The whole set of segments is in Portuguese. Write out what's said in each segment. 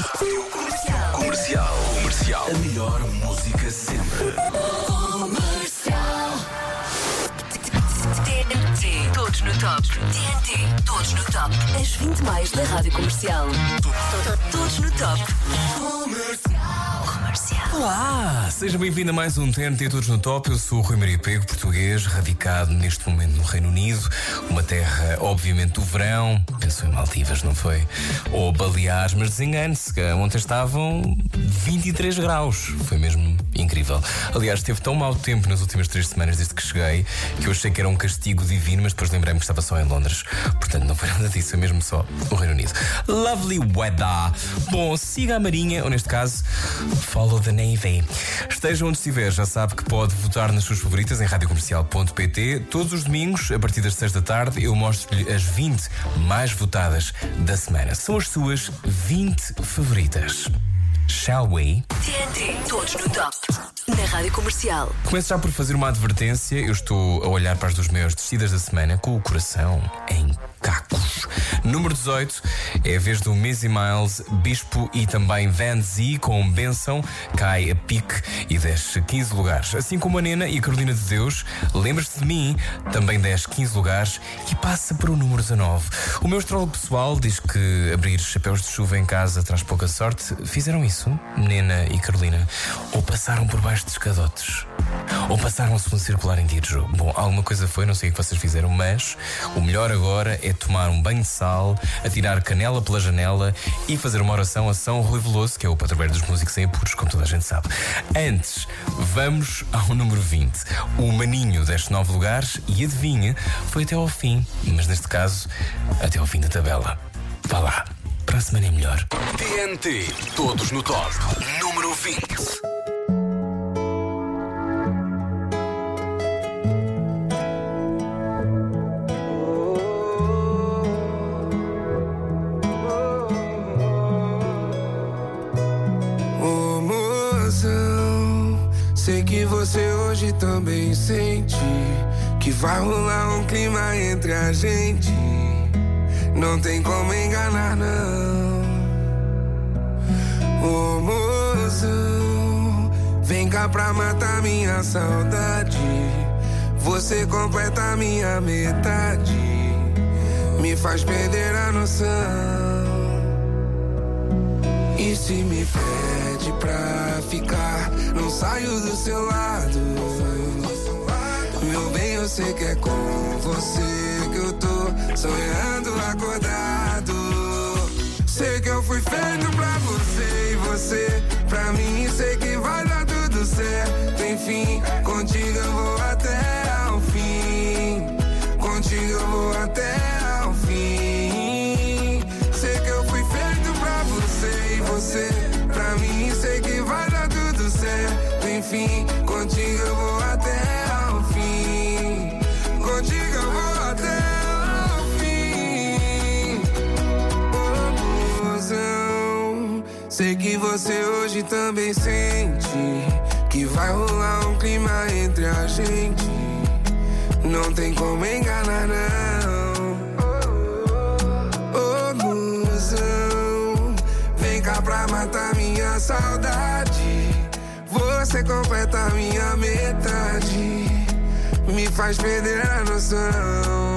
Comercial. A melhor música sempre. TNT, todos no top. TNT, todos no top. As 20 mais da Rádio Comercial. Todos no top. Comercial. Olá, seja bem-vindo a mais um TNT Todos no Top. Eu sou o Rui Maria Pego, português, radicado neste momento no Reino Unido, uma terra, obviamente, do verão. Pensou em Maldivas, não foi? Ou Baleares, mas desengane-se, ontem estavam 23 graus. Foi mesmo incrível. Aliás, teve tão mau tempo nas últimas 3 semanas desde que cheguei que eu achei que era um castigo divino, mas depois lembrei-me que estava só em Londres. Portanto, não foi nada disso, foi mesmo só o Reino Unido. Lovely weather. Bom, siga a Marinha, ou neste caso, follow the Navy. Esteja onde estiver, já sabe que pode votar nas suas favoritas em radiocomercial.pt. Todos os domingos, a partir das 6 da tarde, eu mostro-lhe as 20 mais votadas da semana. São as suas 20 favoritas. Shall we? TNT, todos no top. Na Rádio Comercial. Começo já por fazer uma advertência. Eu estou a olhar para as duas maiores descidas da semana com o coração em cacos. Número 18 é a vez do Missy Miles, Bispo e também Van Z com Benção. Cai a pique e desce 15 lugares. Assim como a Nena e a Carolina de Deus, Lembras-te de Mim, também desce 15 lugares e passa para o número 19. O meu astrólogo pessoal diz que abrir chapéus de chuva em casa traz pouca sorte. Fizeram isso, Nena e Carolina? Ou passaram por baixo de escadotes? Ou passaram a segundo circular em dia de jogo? Bom, alguma coisa foi, não sei o que vocês fizeram, mas o melhor agora é tomar um banho de sal, atirar canela pela janela e fazer uma oração a São Rui Veloso, que é o padroeiro dos músicos em apuros, como toda a gente sabe. Antes, vamos ao número 20. O Maninho desce 9 lugares e adivinha, foi até ao fim, mas neste caso, até ao fim da tabela. Vá lá, para a semana é melhor. TNT, todos no top. Número 20. Sei que você hoje também sente que vai rolar um clima entre a gente. Não tem como enganar, não. Ô mozão, vem cá pra matar minha saudade. Você completa minha metade, me faz perder a noção. E se me pede pra ficar, não saio do seu lado. Meu bem, eu sei que é com você que eu tô sonhando acordado. Sei que eu fui feito pra você e você pra mim. Sei que vai dar tudo certo, enfim. Contigo eu vou até ao fim. Contigo eu vou até ao fim. Sei que eu fui feito pra você e você pra mim. Sei que vai dar tudo certo, enfim. Contigo eu vou até ao fim. Contigo eu vou até ao fim. Oh, mozão, sei que você hoje também sente que vai rolar um clima entre a gente. Não tem como enganar, não. Oh, mozão, vem cá pra matar minha saudade. Você completa minha metade, me faz perder a noção.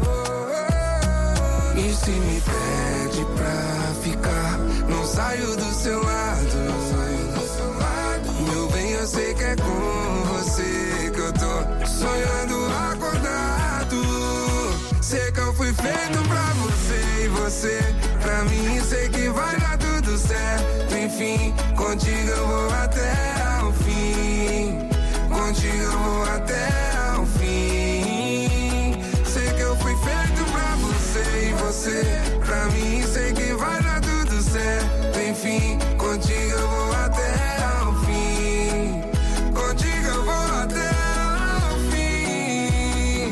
E se me pede pra ficar, não saio do seu lado. Meu bem, eu sei que é com você que eu tô sonhando acordado. Sei que eu fui feito pra você e você pra mim. Sei que vai dar tudo certo, enfim. Contigo eu vou até ao fim. Contigo eu vou até ao fim. Sei que eu fui feito pra você e você pra mim. Sei que vai dar tudo certo, enfim. Contigo eu vou até ao fim. Contigo eu vou até ao fim.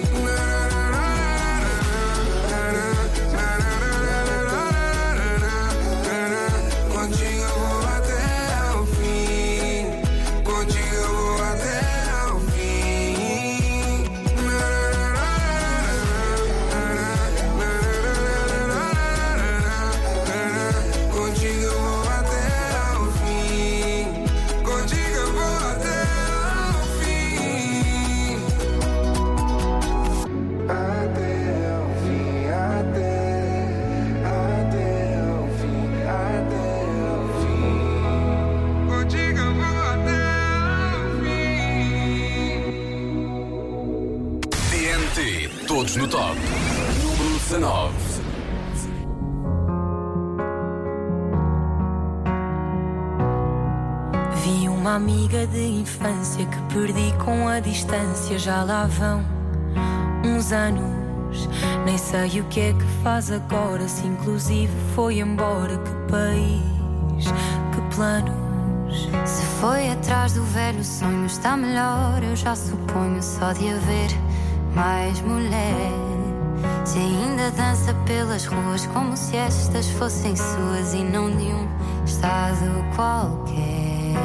Contigo eu vou até ao fim. Contigo eu vou até ao fim. Contigo eu vou até Todos no top. Número 19. Vi uma amiga de infância que perdi com a distância. Já lá vão uns anos, nem sei o que é que faz agora. Se inclusive foi embora. Que país, que planos. Se foi atrás do velho sonho, está melhor, eu já suponho. Só de haver mais mulher. Se ainda dança pelas ruas como se estas fossem suas e não de um estado qualquer.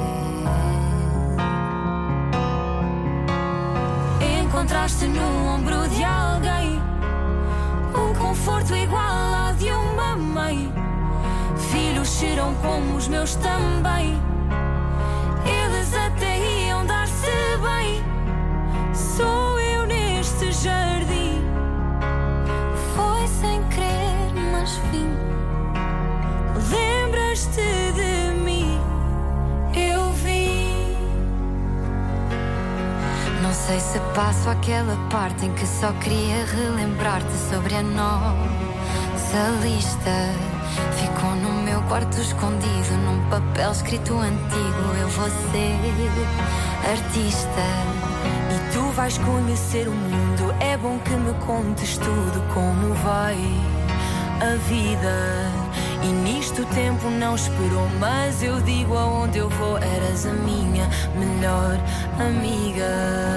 Encontraste no ombro de alguém um conforto igual ao de uma mãe. Filhos cheiram como os meus também. Eles até iam dar-se bem. Sou eu neste jardim. Foi sem querer, mas vim. Lembras-te de mim? Eu vi. Não sei se passo aquela parte em que só queria relembrar-te sobre a nossa lista. Ficou no meu quarto escondido, num papel escrito antigo. Eu vou ser artista e tu vais conhecer o mundo. É bom que me contes tudo, como vai a vida. E nisto o tempo não esperou, mas eu digo aonde eu vou. Eras a minha melhor amiga.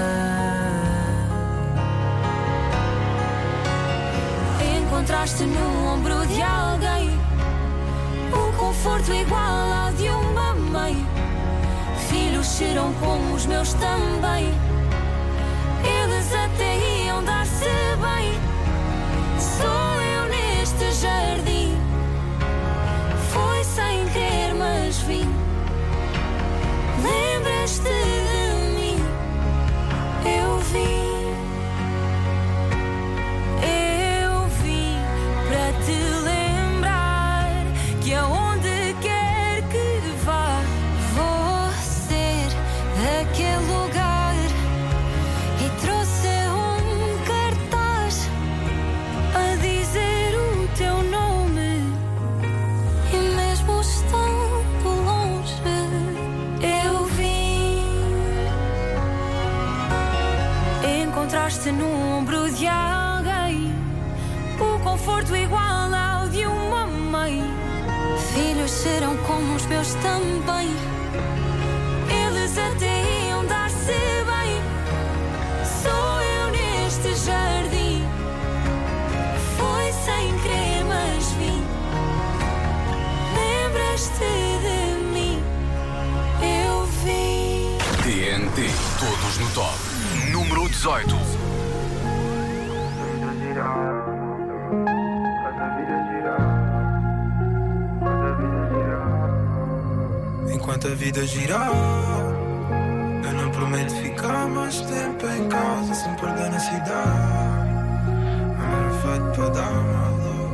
Encontraste no ombro de alguém um conforto igual ao de uma mãe. Filhos cheiram como os meus também. Eles até iam dar-se bem. Sou eu neste jardim. Foi sem querer, mas vim. Lembras-te de mim? Eu vim. Encontraste no ombro de alguém o conforto igual ao de uma mãe. Filhos cheiram como os meus também. Eles até iam dar-se bem. Sou eu neste jardim. Foi sem querer, mas vim. Lembras-te de mim? Eu vi. TNT, todos no top. Número 18. Enquanto a vida girar, eu não prometo ficar mais tempo em casa, sem perder na cidade. Amor feito para dar mal.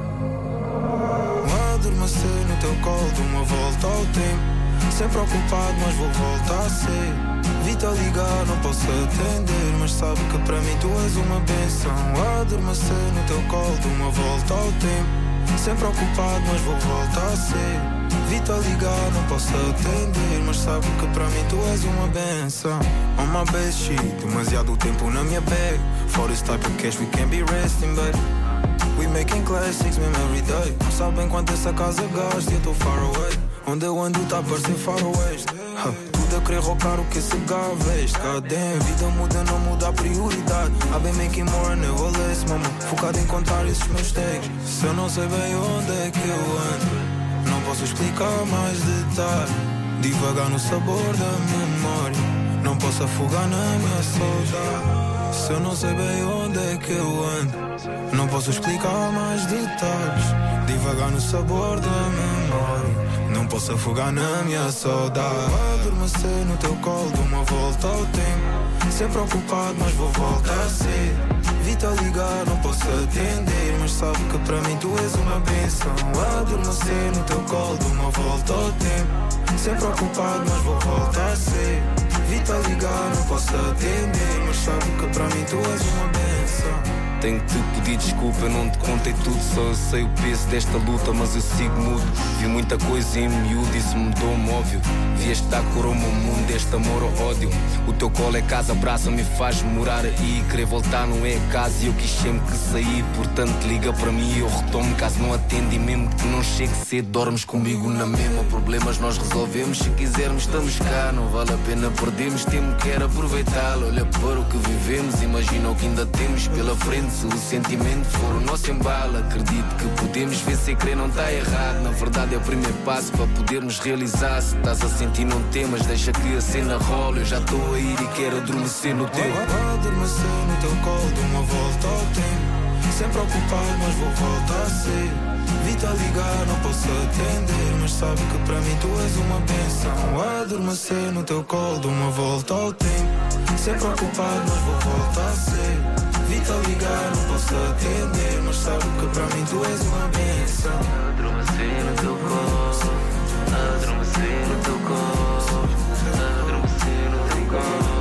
Vou adormecer no teu colo, de uma volta ao tempo. Sempre ocupado, mas vou voltar a ser. Vi-te a ligar, não posso atender, mas sabe que para mim tu és uma benção. Adormecer no teu colo, de uma volta ao tempo. Sempre ocupado, mas vou voltar a ser. Vi-te a ligar, não posso atender, mas sabe que para mim tu és uma benção. On my best shit, demasiado tempo na minha bag. For this type of cash we can't be resting, but we making classics mesmo every day. Não sabem quanto essa casa gasta e eu tô far away. Onde eu ando tá a parecer faroeste. Tudo a querer roubar o que esse gajo veste. Cadê? Vida muda, não muda a prioridade. I've been making more and never less, mama. Focado em contar esses meus takes. Se eu não sei bem onde é que eu ando, não posso explicar mais detalhe. Devagar no sabor da memória, não posso afogar na minha saudade. Se eu não sei bem onde é que eu ando, não posso explicar mais detalhes. Devagar no sabor da memória, não posso afogar na minha saudade. Adormecer no teu colo, de uma volta ao tempo. Sempre ocupado, mas vou voltar a ser. Vi-te a ligar, não posso atender, mas sabe que para mim tu és uma benção. Adormecer no teu colo, de uma volta ao tempo. Sempre ocupado, mas vou voltar a ser. Vi-te a ligar, não posso atender, mas sabe que para mim tu és uma benção. Tenho que te pedir desculpa, eu não te contei tudo. Só eu sei o peso desta luta, mas eu sigo mudo. Vi muita coisa em miúdo, isso mudou-me, óbvio. Vi esta cor ao meu mundo, este amor ou ódio. O teu colo é casa, abraça-me e faz morar aí. Querer voltar não é casa e eu quis sempre que sair. Portanto liga para mim e eu retomo. Caso não atende e mesmo que não chegue cedo, dormes comigo na mesma. Problemas nós resolvemos, se quisermos estamos cá. Não vale a pena perdermos, tempo quero aproveitá-lo. Olha para o que vivemos, imagina o que ainda temos pela frente. Se o sentimento for o nosso embalo, acredito que podemos ver sem querer não está errado. Na verdade é o primeiro passo para podermos realizar. Se estás a sentir não temas, deixa que a cena rola. Eu já estou a ir e quero adormecer no teu. Adormecer no teu colo, de uma volta ao tempo. Sempre ocupado, mas vou voltar a ser. Vi-te a ligar, não posso atender, mas sabe que para mim tu és uma benção. Adormecer no teu colo, de uma volta ao tempo. Sempre ocupado, mas vou voltar a ser. Vi-te a ligar, não posso atender, mas sabe que para mim tu és uma benção. Adormecer no teu colo, adormecer no teu colo, adormecer no teu colo.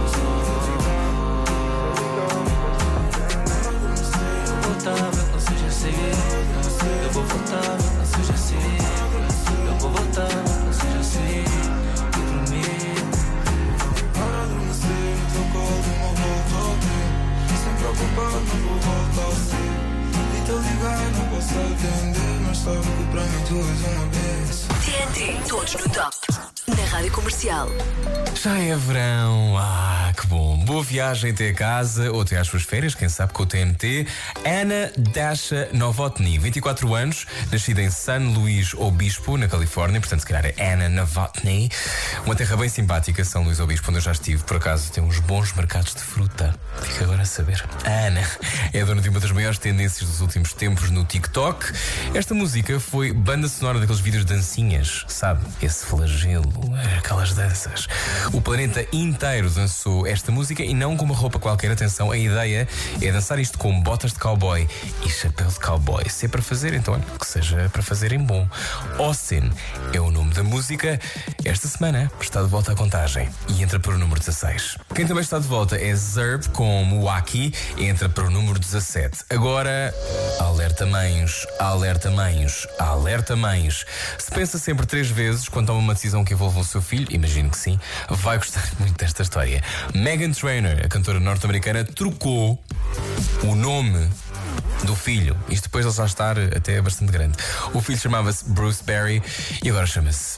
Eu vou voltar, não seja assim. Eu vou voltar, não seja assim. Eu vou voltar, não seja assim. Eu prometo. Adormecer no teu colo, uma volta ao tempo. Sempre ocupado, mas vou voltar a ser. E te ligar, não posso atender, mas sabe que para mim tu és uma benção. TNT, todos no top. Na Rádio Comercial. Já é verão, que bom. Boa viagem até a casa ou até às suas férias, quem sabe com o TNT. Ana Dasha Novotny, 24 anos, nascida em San Luís Obispo, na Califórnia, portanto se calhar é Ana Novotny. Uma terra bem simpática, São Luís Obispo, onde eu já estive, por acaso tem uns bons mercados de fruta. Fica agora a saber. A Ana é dona de uma das maiores tendências dos últimos tempos no TikTok. Esta música foi banda sonora daqueles vídeos de dancinhas, sabe? Esse flagelo, aquelas danças. O planeta inteiro dançou esta música e não com uma roupa qualquer. Atenção, a ideia é dançar isto com botas de cowboy e chapéu de cowboy. Se é para fazer, então olha, que seja para fazer em bom. Austin é o nome da música. Esta semana está de volta à contagem e entra para o número 16. Quem também está de volta é Zerb com Muaki, entra para o número 17. Agora, alerta mães, alerta mães, alerta mães. Se pensa sempre 3 vezes quando toma uma decisão que envolva o seu filho, imagino que sim, vai gostar muito desta história. Meghan Trainor, a cantora norte-americana, trocou o nome do filho. Isto depois ele já estar até bastante grande. O filho chamava-se Bruce Barry e agora chama-se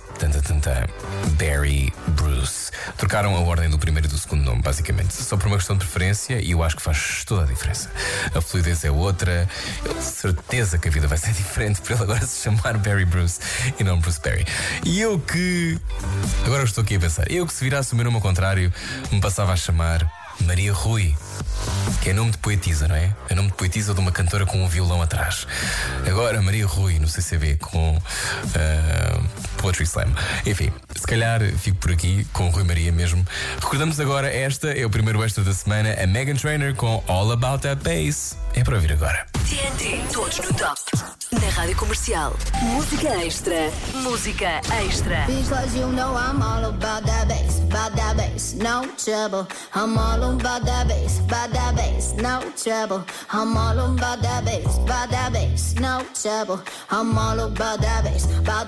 Barry Bruce. Trocaram a ordem do primeiro e do segundo nome, basicamente, só por uma questão de preferência, e eu acho que faz toda a diferença. A fluidez é outra. Eu tenho certeza que a vida vai ser diferente por ele agora se chamar Barry Bruce e não Bruce Barry. E eu que... Agora estou aqui a pensar. Eu que se virasse o meu nome ao contrário, me passava a chamar Maria Rui, que é nome de poetisa, não é? É nome de poetisa de uma cantora com um violão atrás. Agora Maria Rui no CCB com Poetry Slam. Enfim, se calhar fico por aqui com o Rui Maria mesmo. Recordamos agora, esta é o primeiro extra da semana, a Meghan Trainor com All About That Bass. É para ouvir agora. TNT, todos no top. Na Rádio Comercial. Música extra. Música extra. Because you know I'm all about that bass, no trouble. I'm all about that bass, no trouble. I'm all about that bass, no trouble. I'm all about that bass,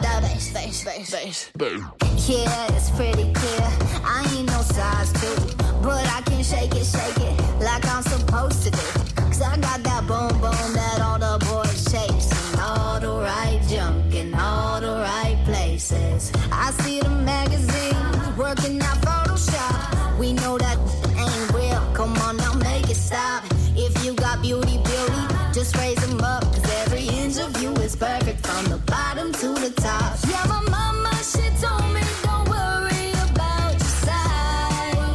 bass. Yeah, it's pretty clear. I ain't no size 2, but I can shake it like I'm supposed to do. Cause I got that boom boom that all the boys chase. All the right junk in all the right places. I see the magazines working out Photoshop. We know that ain't real. Come on now, make it stop. If you got beauty, just raise them up. Cause every inch of you is perfect from the bottom to the top. Yeah, my mama, she told me don't worry about your size.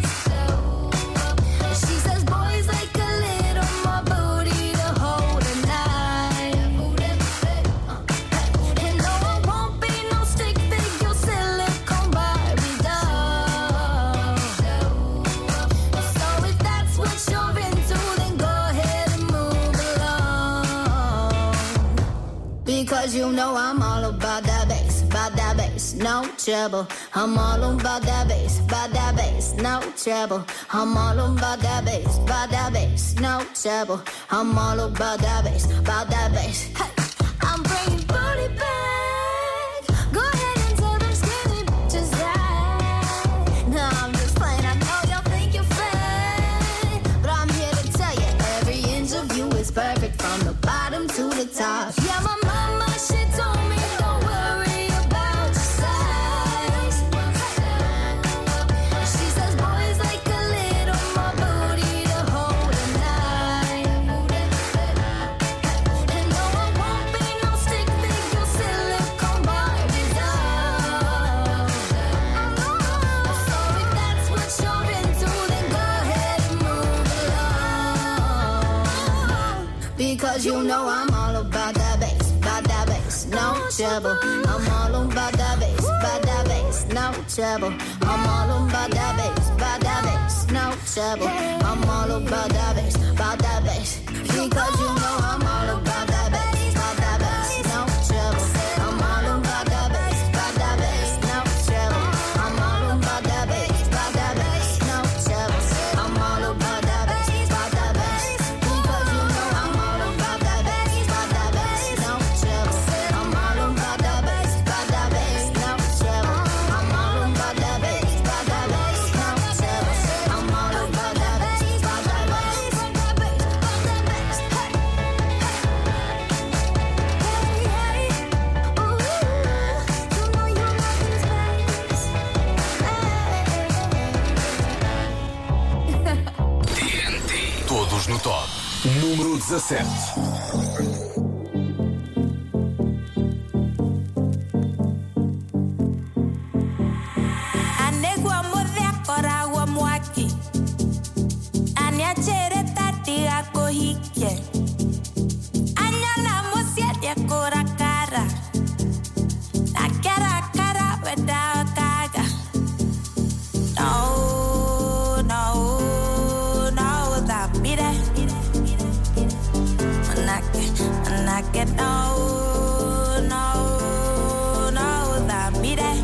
She says boys like a little more booty to hold at night. And no, I won't be no stick figure silicone Barbie doll. So if that's what you're into, then go ahead and move along. Because you know I'm all about that bass, bass, no trouble. I'm all about that bass, no trouble. I'm all about that bass, no trouble. I'm all about that bass, Hey, I'm bringing booty back. Go ahead and tell them skinny bitches that. No, I'm just playing. I know y'all think you're fake, but I'm here to tell you every inch of you is perfect from the bottom to the top. Yeah, my mama, she told me don't worry about your size. She says boys like a little more booty to hold at night. And no, I won't be no stick figure silicone Barbie doll. So if that's what you're into, then go ahead and move along. Because you know I'm all about that bass, no trouble. I'm all about that bass, no trouble. I'm all about that bass, no trouble. I'm all about that bass, because you know I'm all about that bass, no trouble. I'm all about that bass, no trouble. I'm all about that bass, no trouble. I'm all about that bass, because you know I'm all about that bass, no trouble. I'm all about that bass, no trouble. I'm all about that bass, no trouble. I'm all about that bass, TNT. Todos no top. Número 17. Anegua mode akora wa mwaki. Anya chere tati ako hike. Anya na mosia de akora cara. Akara cara weda kaga. No, no, no, that mire. Anake, no, no, no, that mire.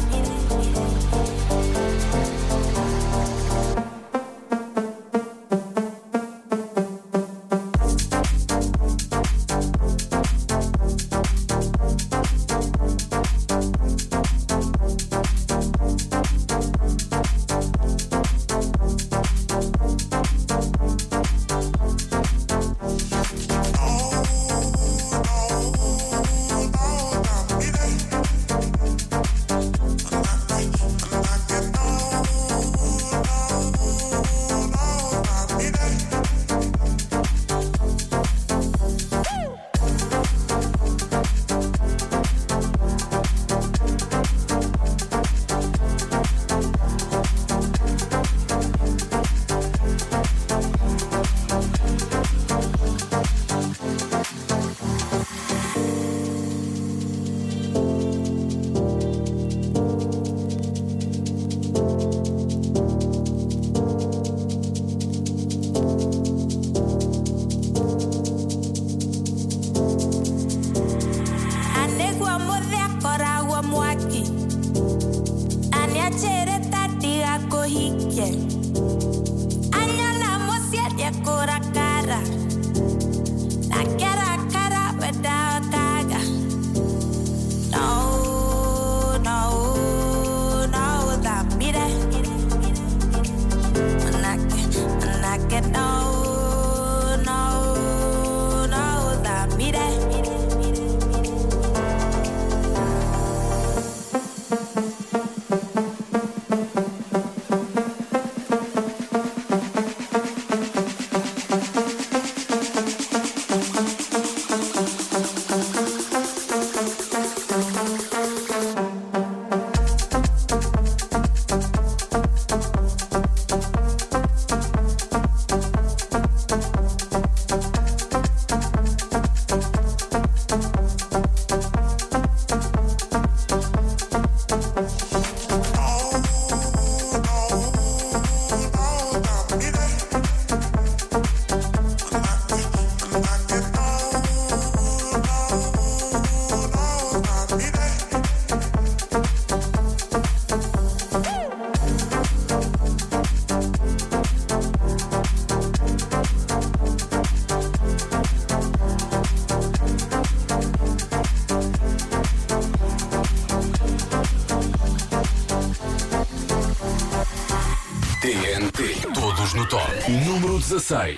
TNT. Todos no top. Número 16.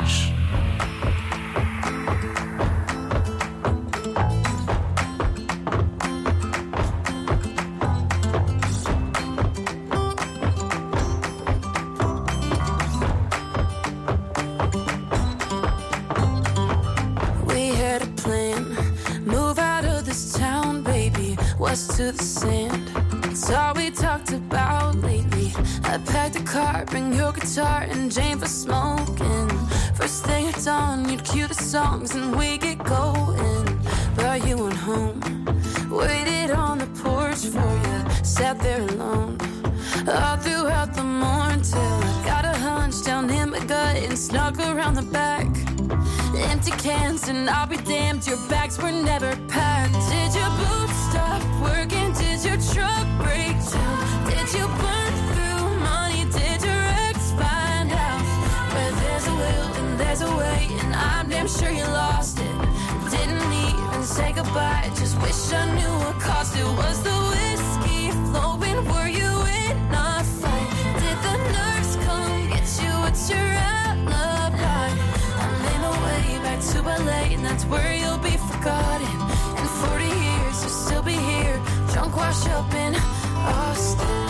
West to the sand, it's all we talked about lately. I packed a car, bring your guitar and Jane for smoking. First thing at dawn, you'd cue the songs and we get going. But you went home, waited on the porch for you, sat there alone all throughout the morning till I got a hunch down in my gut and snuck around the back. Empty cans and I'll be damned, your bags were never packed. Did your boots stop working? Did your truck break down? Did you burn through money? Did your ex find out? Where there's a will and there's a way, and I'm damn sure you lost it. Didn't even say goodbye, just wish I knew what cost it. Was the whiskey flowing? Were you in a fight? Did the nurse come get you? What's your alibi? To LA, and that's where you'll be forgotten. In 40 years, you'll still be here, drunk, washed up in Austin.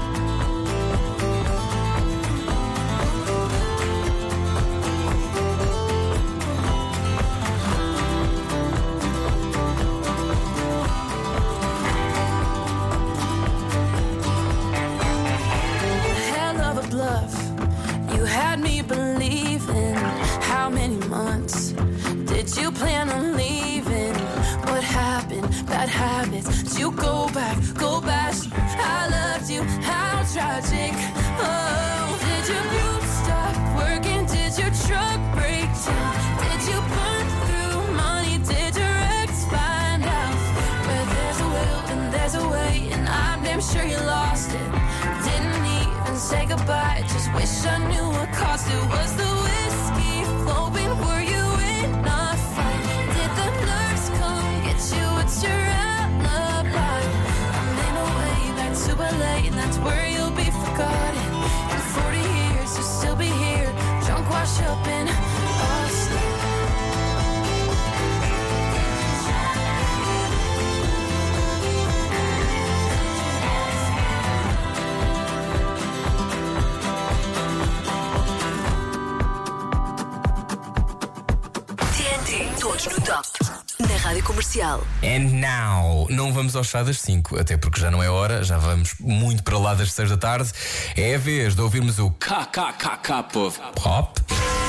Hell of a bluff, you had me believing. How many months did you plan on leaving? What happened? Bad habits. Did you go back? Go back. I loved you. How tragic. Oh, did your boots stop working? Did your truck break down? Did you burn through money? Did your ex find out? Where there's a will and there's a way, and I'm damn sure you lost it. Didn't even say goodbye, just wish I knew what cost it. Was the whiskey flowing? Were you in a fight? Did the nurse come get you? What's your alibi? I'm in a way back to LA, and that's where you'll be forgotten. In 40 years, you'll still be here, drunk, washed up in Austin. Todos no top, na Rádio Comercial. And now, não vamos ao chá das 5, até porque já não é hora, já vamos muito para lá das 6 da tarde. É a vez de ouvirmos o Cup of Pop.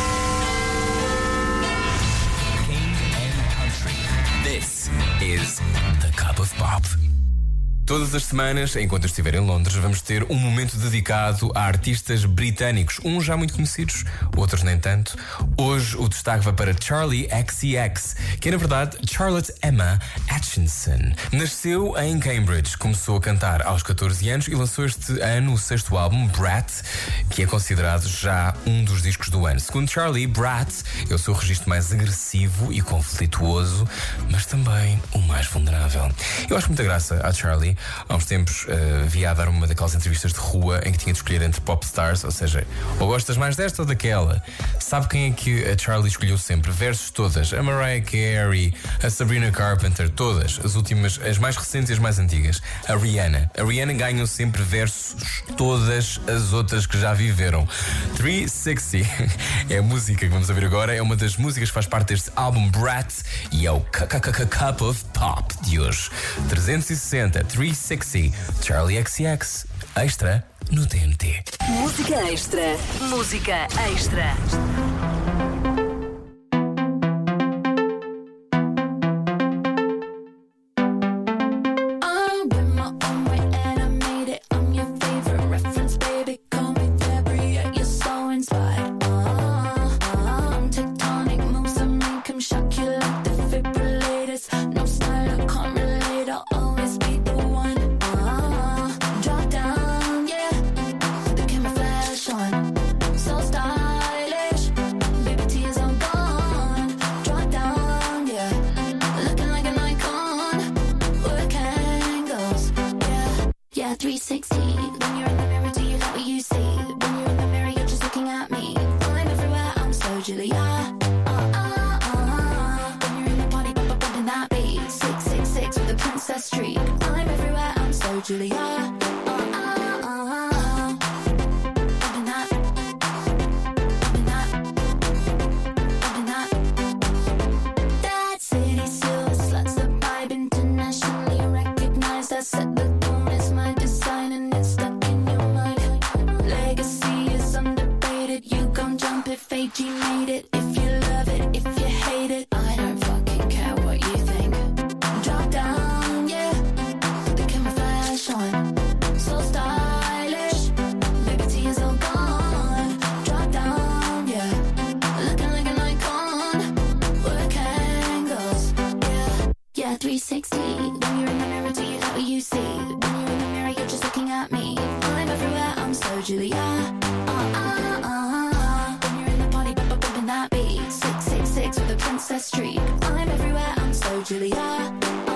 King and Country. This is the Cup of Pop. Todas as semanas, enquanto eu estiver em Londres, vamos ter um momento dedicado a artistas britânicos, uns já muito conhecidos, outros nem tanto. Hoje o destaque vai para Charli XCX, que é na verdade Charlotte Emma Atchison. Nasceu em Cambridge, começou a cantar aos 14 anos e lançou este ano o 6º álbum, Brat, que é considerado já um dos discos do ano. Segundo Charli, Brat é o seu registro mais agressivo e conflituoso, mas também o mais vulnerável. Eu acho muita graça à Charli. Há uns tempos via a dar uma daquelas entrevistas de rua em que tinha de escolher entre pop stars, ou seja, ou gostas mais desta ou daquela. Sabe quem é que a Charli escolheu sempre? Versos todas. A Mariah Carey, a Sabrina Carpenter, todas. As últimas, as mais recentes e as mais antigas. A Rihanna. A Rihanna ganhou sempre versos todas as outras que já viveram. 360 é a música que vamos ouvir agora. É uma das músicas que faz parte deste álbum Brat e é o Cup of Pop de hoje. 360, 360, Charli XCX, extra no TNT. Música extra. Música extra. Yeah, 360. When you're in the mirror, do you like what you see? When you're in the mirror, Julia. When you're in the party, bumping that beat. 666 with the Princess Street. I'm everywhere, I'm so Julia. Fate, you made it. If you love it, if you hate it, I don't fucking care what you think. Drop down, yeah. The camera flash on. So stylish. Liberty is all gone. Drop down, yeah. Looking like an icon. Work angles, yeah. Yeah, 360. When you're in the mirror, do you know what you see? When you're in the mirror, you're just looking at me. I'm everywhere, I'm so Julia. With the Princess Street. I'm everywhere, I'm so Julia.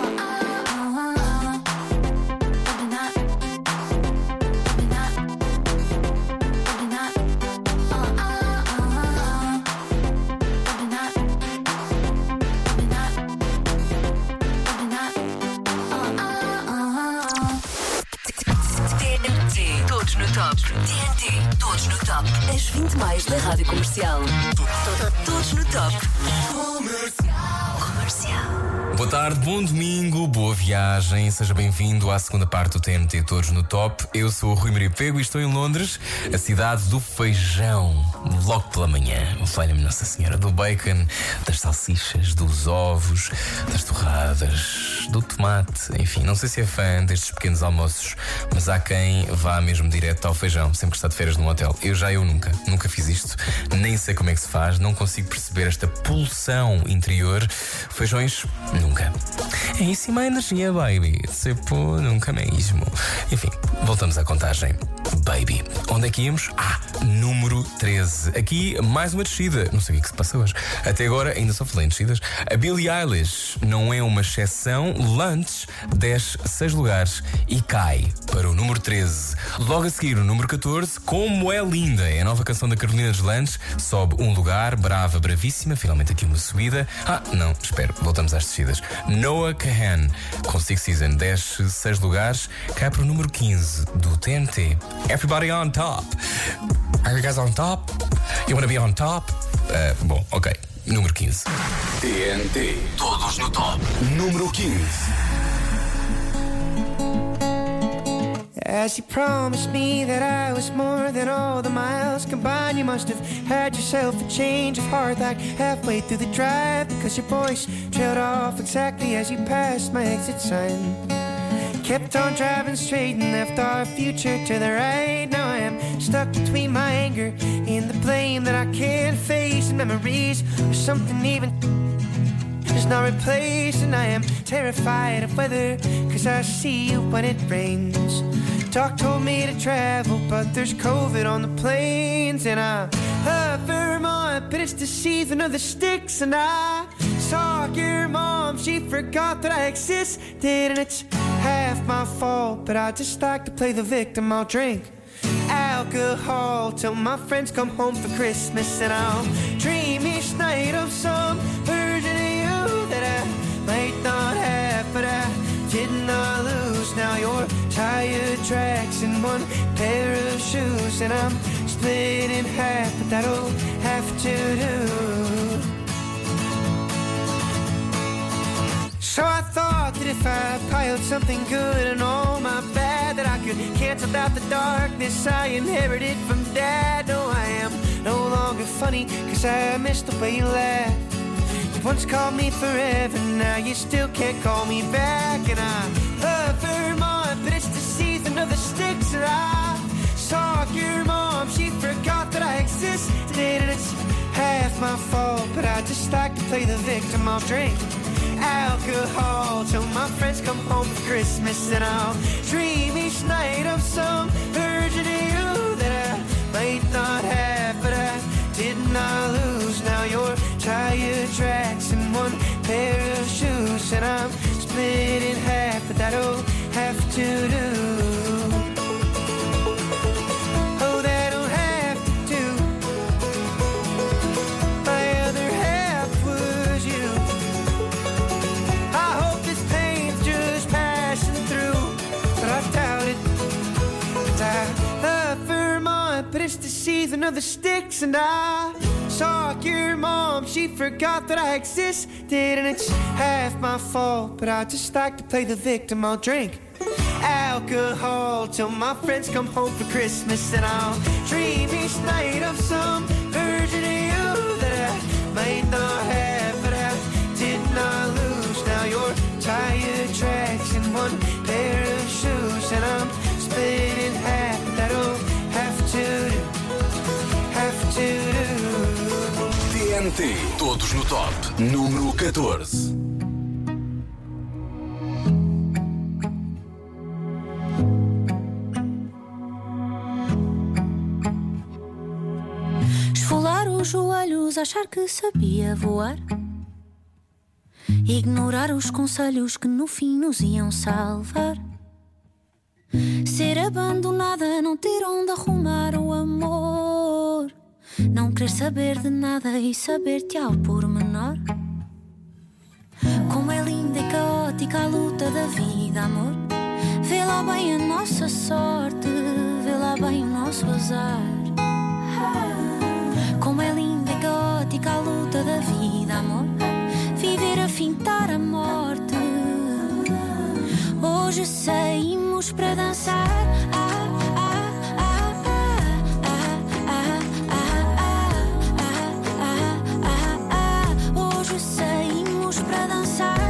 Todos no top. TNT, todos no top. As 20 mais da Rádio Comercial. Todos no top. Comercial. Boa tarde, bom domingo, boa viagem. Seja bem-vindo à segunda parte do TNT Todos no Top. Eu sou o Rui Maria Pego e estou em Londres, a cidade do feijão. Logo pela manhã, valha-me Nossa Senhora, do bacon, das salsichas, dos ovos, das torradas, do tomate. Enfim, não sei se é fã destes pequenos almoços, mas há quem vá mesmo direto ao feijão, sempre que está de férias num hotel. Eu nunca fiz isto, nem sei como é que se faz, não consigo perceber esta pulsão interior. Feijões, nunca. É isso e má energia, baby. Tipo, nunca mesmo. Enfim, voltamos à contagem. Baby. Onde é que íamos? Número 13. Aqui, mais uma descida. Não sei o que se passa hoje. Até agora, ainda só falei em descidas. A Billie Eilish não é uma exceção. Lunch desce 6 lugares e cai para o número 13. Logo a seguir, o número 14, Como é Linda. É a nova canção da Carolina Deslandes. Sobe um lugar, brava, bravíssima. Finalmente aqui uma subida. Não, espera, voltamos às descidas. Noah Kahan, com Six Season, desce 6 lugares, cai para o número 15 do TNT. Everybody on top. Are you guys on top? You wanna be on top? Bom, ok. Número 15. TNT, todos no top. Número 15. As you promised me that I was more than all the miles combined, you must have had yourself a change of heart like halfway through the drive, because your voice trailed off exactly as you passed my exit sign. Kept on driving straight and left our future to the right. Now I am stuck between my anger and the blame that I can't face, and memories or something even does not replace. And I am terrified of weather, cause I see you when it rains. Doc told me to travel, but there's COVID on the planes. And I love Vermont, but it's the season of the sticks. And I saw your mom, she forgot that I existed. And it's half my fault, but I just like to play the victim. I'll drink alcohol till my friends come home for Christmas. And I'll dream each night of some version of you that I might not have, but I did not lose. Now you're tire tracks and one pair of shoes, and I'm split in half, but that'll have to do. So I thought that if I piled something good and all my bad, that I could cancel out the darkness I inherited from Dad. No, I am no longer funny, cause I missed the way you laughed. You once called me forever, now you still can't call me back. And I love Vermont, but it's the season of the sticks. And I saw your mom, she forgot that I existed. And it's half my fault, but I just like to play the victim. I'll drink alcohol till my friends come home for Christmas. And I'll dream each night of some version of you that I might not have, but I did not lose. Now you're tire tracks and one pair of shoes, and I'm split in half, but that'll have to do. Oh, that'll have to do. twisted season of the sticks. And I saw your mom, she forgot that I existed. And it's half my fault, but I just like to play the victim. I'll drink alcohol till my friends come home for Christmas. And I'll dream each night of some version of you that I might not have, but I did not lose. Now you're tire tracks and one pair of shoes, and I'm split in half. That'll have to do, have to do. TNT, todos no top. Número 14. Esfolar os joelhos, achar que sabia voar, ignorar os conselhos que no fim nos iam salvar. Ser abandonada, não ter onde arrumar o amor, não querer saber de nada e saber-te ao pormenor. Como é linda e caótica a luta da vida, amor. Vê lá bem a nossa sorte, vê lá bem o nosso azar. Como é linda e caótica a luta da vida, amor. Viver a fintar a morte. Hoje saímos para dançar. Hoje saímos para dançar.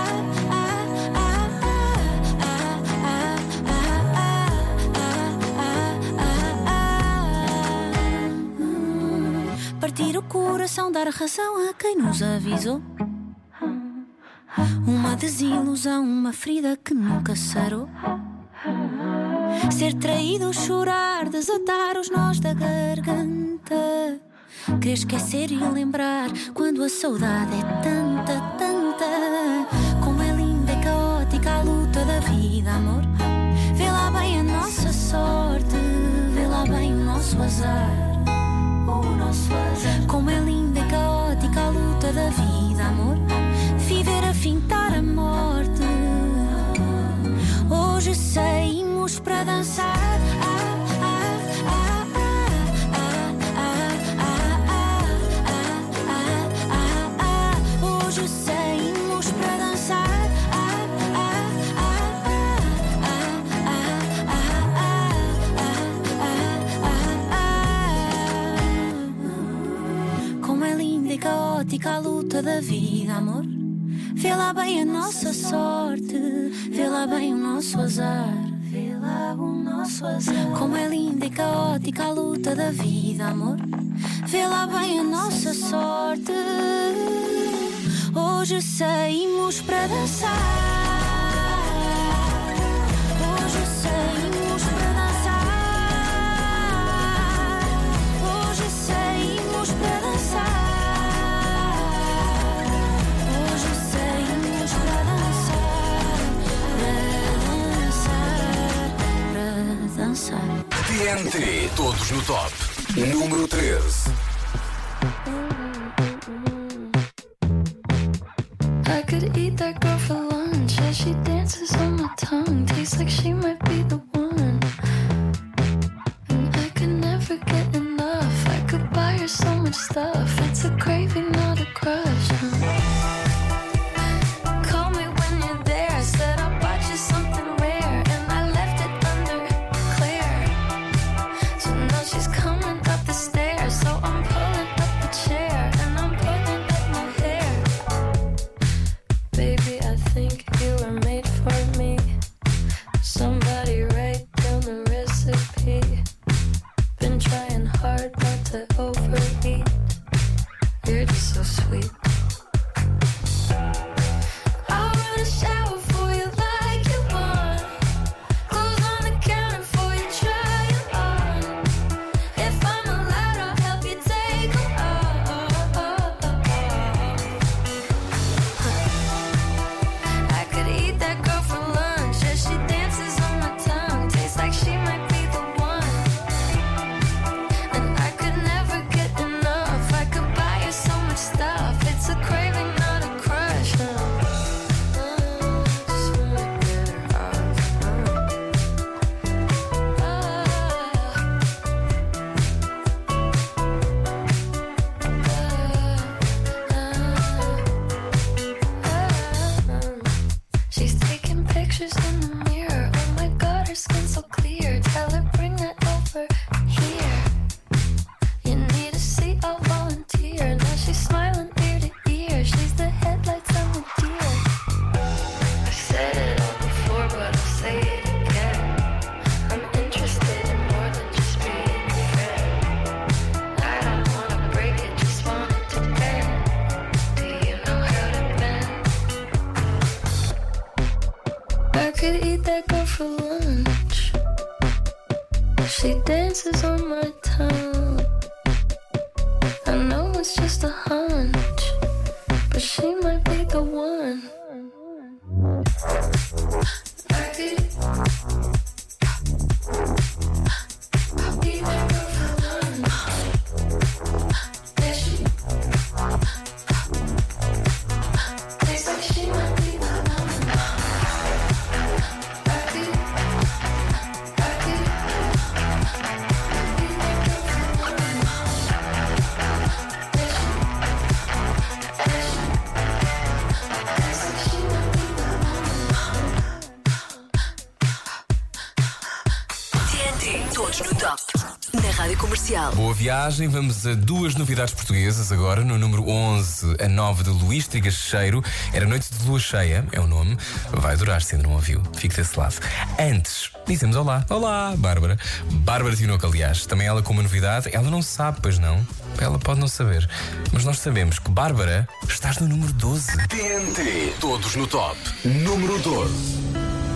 Partir o coração, dar razão a quem nos avisou. Uma desilusão, uma ferida que nunca sarou. Ser traído, chorar, desatar os nós da garganta. Querer esquecer e lembrar quando a saudade é tanta, tanta. Como é linda e caótica a luta da vida, amor. Vê lá bem a nossa sorte, vê lá bem o nosso azar. Como é linda e caótica a luta da vida, amor. Viver a fintar a morte. Hoje saímos para dançar. Hoje saímos para dançar. Como é linda e caótica a luta da vida, amor. Vê lá bem a nossa sorte, vê lá bem o nosso azar. Vê lá o nosso azar. Como é linda e caótica a luta da vida, amor. Vê lá bem a nossa sorte. Hoje saímos para dançar. Hoje saímos para dançar. Hoje saímos para dançar. TNT, todos no top. Número 13. I could eat that girl for lunch as she dances on my tongue. Tastes like she might be the one. And I could never get enough. I could buy her so much stuff. It's a craving, not a crush. Call me when you're there. I said I bought you something rare, and I left it under Claire. So now she's coming up the stairs. So I'm pulling up the chair and I'm pulling up my hair. Baby, I think you were made for me. Somebody write down the recipe. Been trying hard not to overeat. You're just so sweet. She dances on my tongue. I know it's just a hunch, but she might be the one. I could be that girl for lunch. Yeah, she tastes like she might be the one. Todos no top. Na Rádio Comercial. Boa viagem, vamos a duas novidades portuguesas agora. No número 11, a nova de Luís Trigacheiro. Era Noite de Lua Cheia, é o nome. Vai durar, se ainda não ouviu. Fique desse lado. Antes, dizemos olá. Olá, Bárbara. Bárbara Tinoco, aliás. Também ela com uma novidade. Ela não sabe, pois não. Ela pode não saber. Mas nós sabemos que, Bárbara, estás no número 12. TNT. Todos no top. Número 12.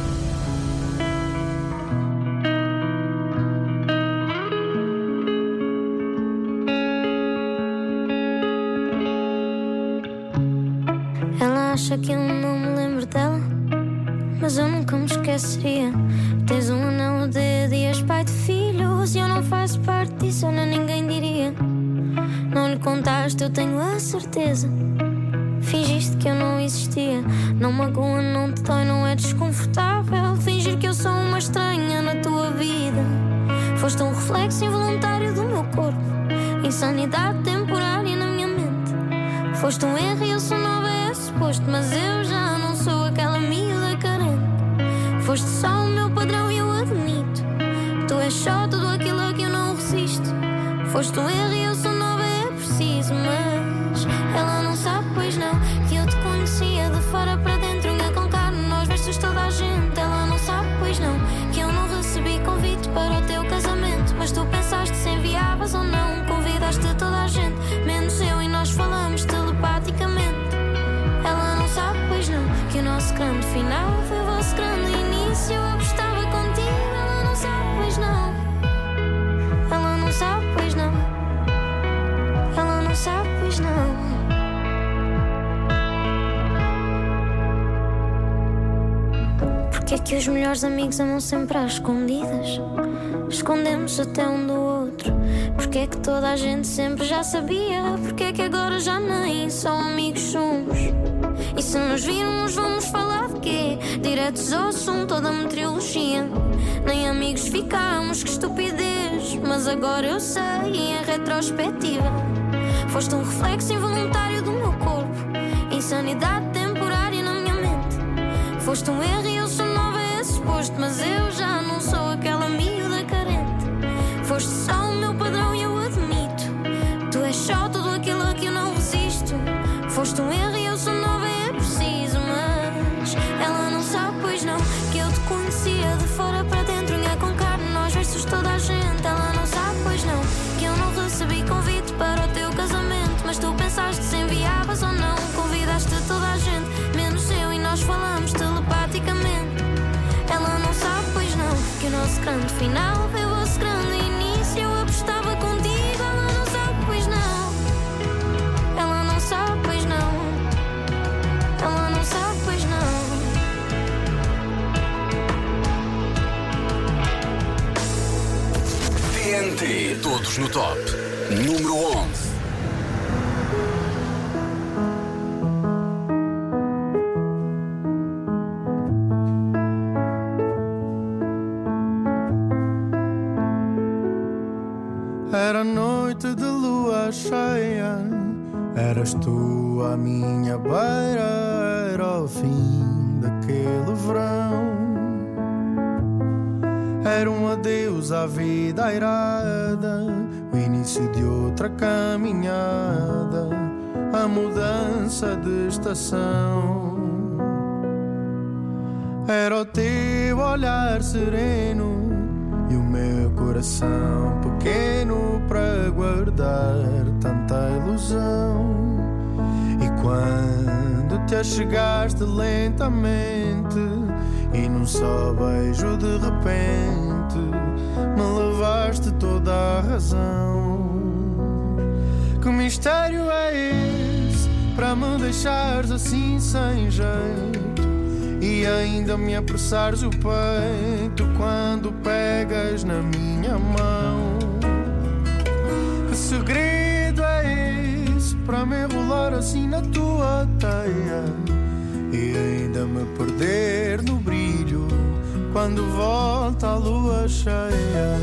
Acha que eu não me lembro dela, mas eu nunca me esqueceria. Tens um anel de dedo e és pai de filhos, e eu não faço parte disso, ou ninguém diria. Não lhe contaste, eu tenho a certeza. Fingiste que eu não existia. Não magoa, não te dói, não é desconfortável fingir que eu sou uma estranha na tua vida. Foste um reflexo involuntário do meu corpo, insanidade temporária na minha mente. Foste um erro e eu sou nova, é suposto, mas eu já não sou aquela miúda carente. Foste só o meu padrão e eu admito. Tu és só tudo aquilo a que eu não resisto. Foste um erro e eu sou nova, é preciso, mas ela não sabe, pois não, que eu te conhecia de fora para dentro, unha com carne, nós vestes toda a gente. Ela não sabe, pois não, que eu não recebi convite para o teu casamento, mas tu pensaste se enviavas ou não. Convidaste toda a gente, menos eu, e nós falamos telepaticamente. Ela não sabe, pois não, que o nosso grande final foi o vosso grande início. Eu apostava contigo. Ela não sabe, pois não. Ela não sabe, pois não. Ela não sabe, pois não. Porque é que os melhores amigos amam sempre às escondidas? Escondemos até um do outro. Porque é que toda a gente sempre já sabia? Porque é que agora já nem só amigos somos? E se nos virmos vamos falar de quê? Diretos ao assunto, toda a meteorologia. Nem amigos ficámos, que estupidez. Mas agora eu sei, em retrospectiva, foste um reflexo involuntário do meu corpo, insanidade temporária na minha mente. Foste um erro e eu sou nova, é suposto, mas eu já não sou aquela miúda carente. Foste só o meu padrão e eu admito. Tu és só tudo aquilo a que eu não resisto. Foste um erro e eu sou nova, é preciso, mas ela não sabe, pois não, que eu te conhecia de fora para dentro, unha com carne, nós vestes toda a gente. Ela não sabe, pois não, que eu não recebi convite para o teu casamento, mas tu pensaste se enviavas ou não. Convidaste toda a gente, menos eu, e nós falamos telepaticamente. Ela não sabe, pois não, que o nosso grande final foi o vosso grande início. Eu apostava contigo. Ela não sabe, pois não. Ela não sabe, pois não. Ela não sabe, pois não. TNT, todos no top. Número 11. Era noite de lua cheia, eras tu à minha beira, era o fim daquele verão. Era um adeus à vida airada, o início de outra caminhada, a mudança de estação. Era o teu olhar sereno e o meu coração pequeno para guardar tanta ilusão. E quando te achegaste lentamente e num só beijo de repente me levaste levaste toda a razão. Que mistério é esse para me deixares assim sem jeito e ainda me apressares o peito quando pegas na minha mão? Que segredo é esse para me enrolar assim na tua teia e ainda me perder no brilho quando volta a lua cheia?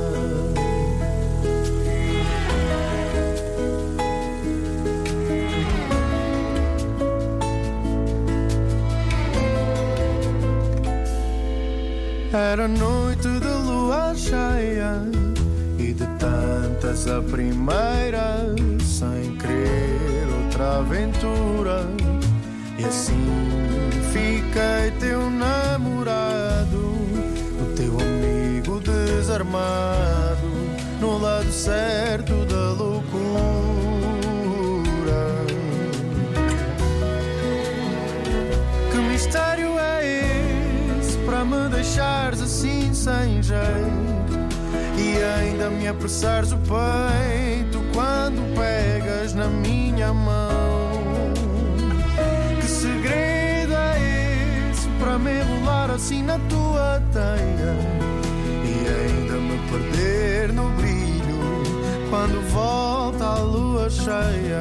Era noite de lua cheia e de tantas a primeira, sem querer outra aventura. E assim fiquei teu namorado, o teu amigo desarmado, no lado certo da loucura. Que mistério é para me deixares assim sem jeito e ainda me apressares o peito quando pegas na minha mão? Que segredo é esse para me enrolar assim na tua teia e ainda me perder no brilho quando volta a lua cheia?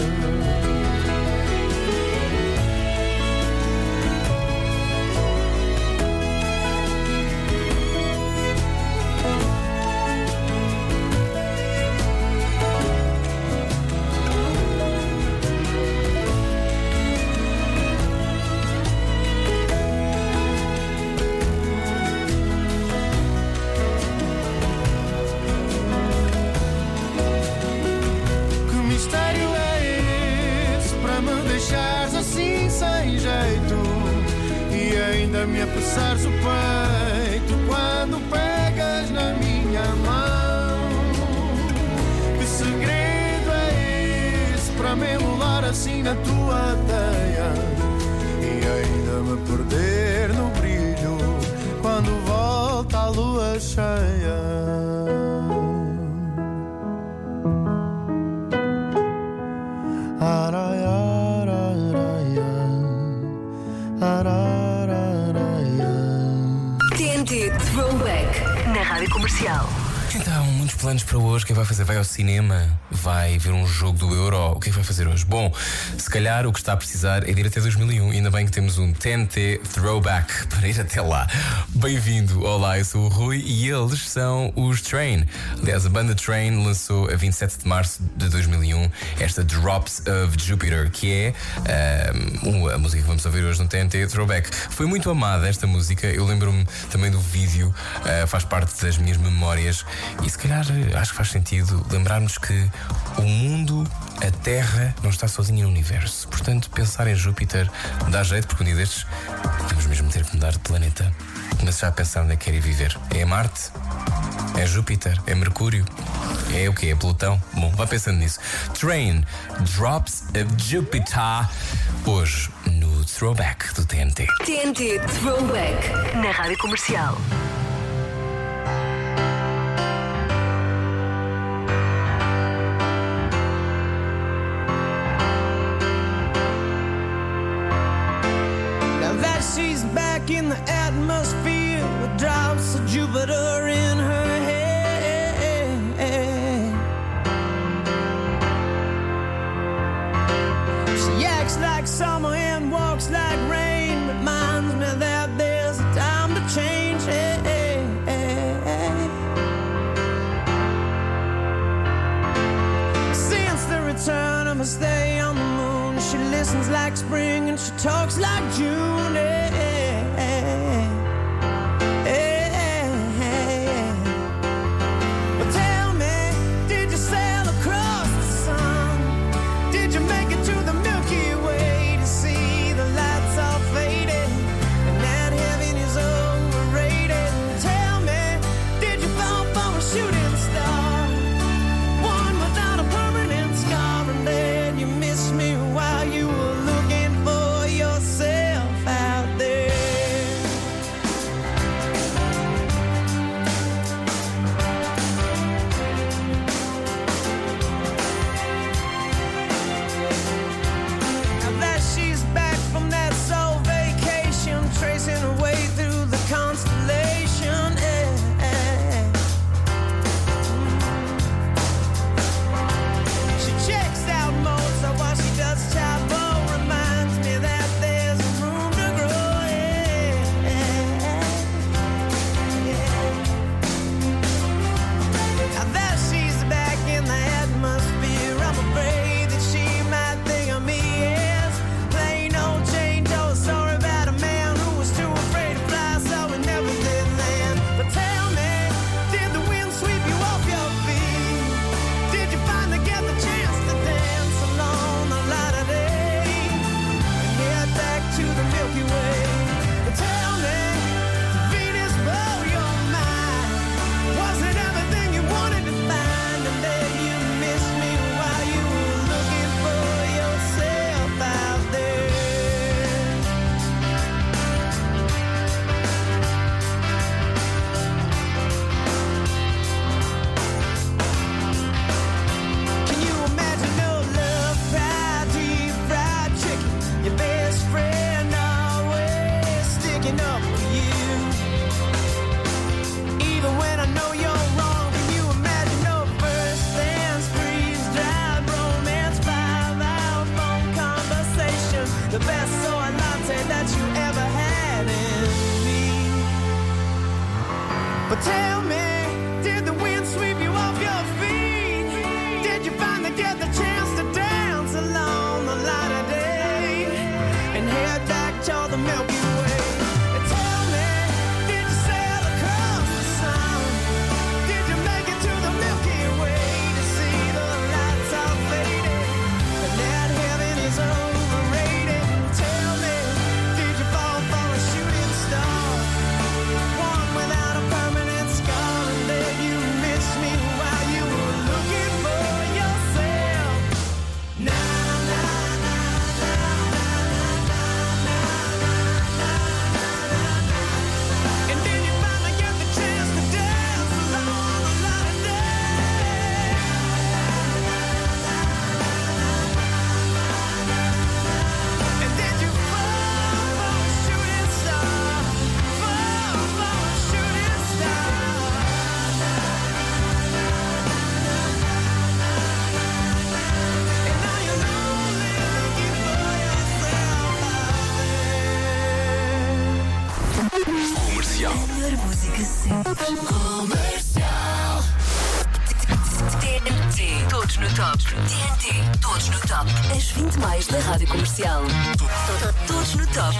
Me apressares o peito quando pegas na minha mão. Que segredo é esse para me enrolar assim na tua teia e ainda me perder no brilho quando volta a lua cheia? Throwback na Rádio Comercial. Então, muitos planos para hoje. O que é que vai fazer? Vai ao cinema? Vai ver um jogo do Euro? O que é que vai fazer hoje? Bom, se calhar o que está a precisar é de ir até 2001. Ainda bem que temos um TNT Throwback para ir até lá. Bem-vindo, olá, eu sou o Rui e eles são os Train. Aliás, a banda Train lançou a 27 de março de 2001 esta Drops of Jupiter, que é a música que vamos ouvir hoje no TNT Throwback. Foi muito amada esta música, eu lembro-me também do vídeo, faz parte das minhas memórias. E se calhar acho que faz sentido lembrarmos que o mundo, a Terra, não está sozinha no universo. Portanto, pensar em Júpiter dá jeito, porque um dia destes vamos mesmo ter que mudar de planeta. Mas já a pensar onde é que quer ir viver. É Marte? É Júpiter? É Mercúrio? É o quê? É Plutão? Bom, vá pensando nisso. Train, Drops of Jupiter, hoje no Throwback do TNT. TNT Throwback na Rádio Comercial. She's back in the atmosphere with drops of Jupiter in her head. She acts like summer and walks like rain. Reminds me that there's a time to change. Since the return of her stay on the moon, she listens like spring and she talks like June. But tell me, did the wind sweep you off your feet? Did you finally get the chance to dance along the light of day and head back to the Milky Way? Tell me, did you sail across the sun? Did you make it to the Milky Way to see the lights all faded and that heaven is overrated? Tell me, did you fall for a shooting star? One without a permanent scar, and then you missed me while you were looking for yourself. Na na na na na na na na na. And then you finally get the chance to dance along the light of day. And then you fall for a shooting star, fall for a shooting star. And now you're only looking for yourself out there. Comercial. A melhor música sempre. Comercial. TNT, todos no top. TNT, todos no top. As 20 mais da Rádio Comercial. Todos no top.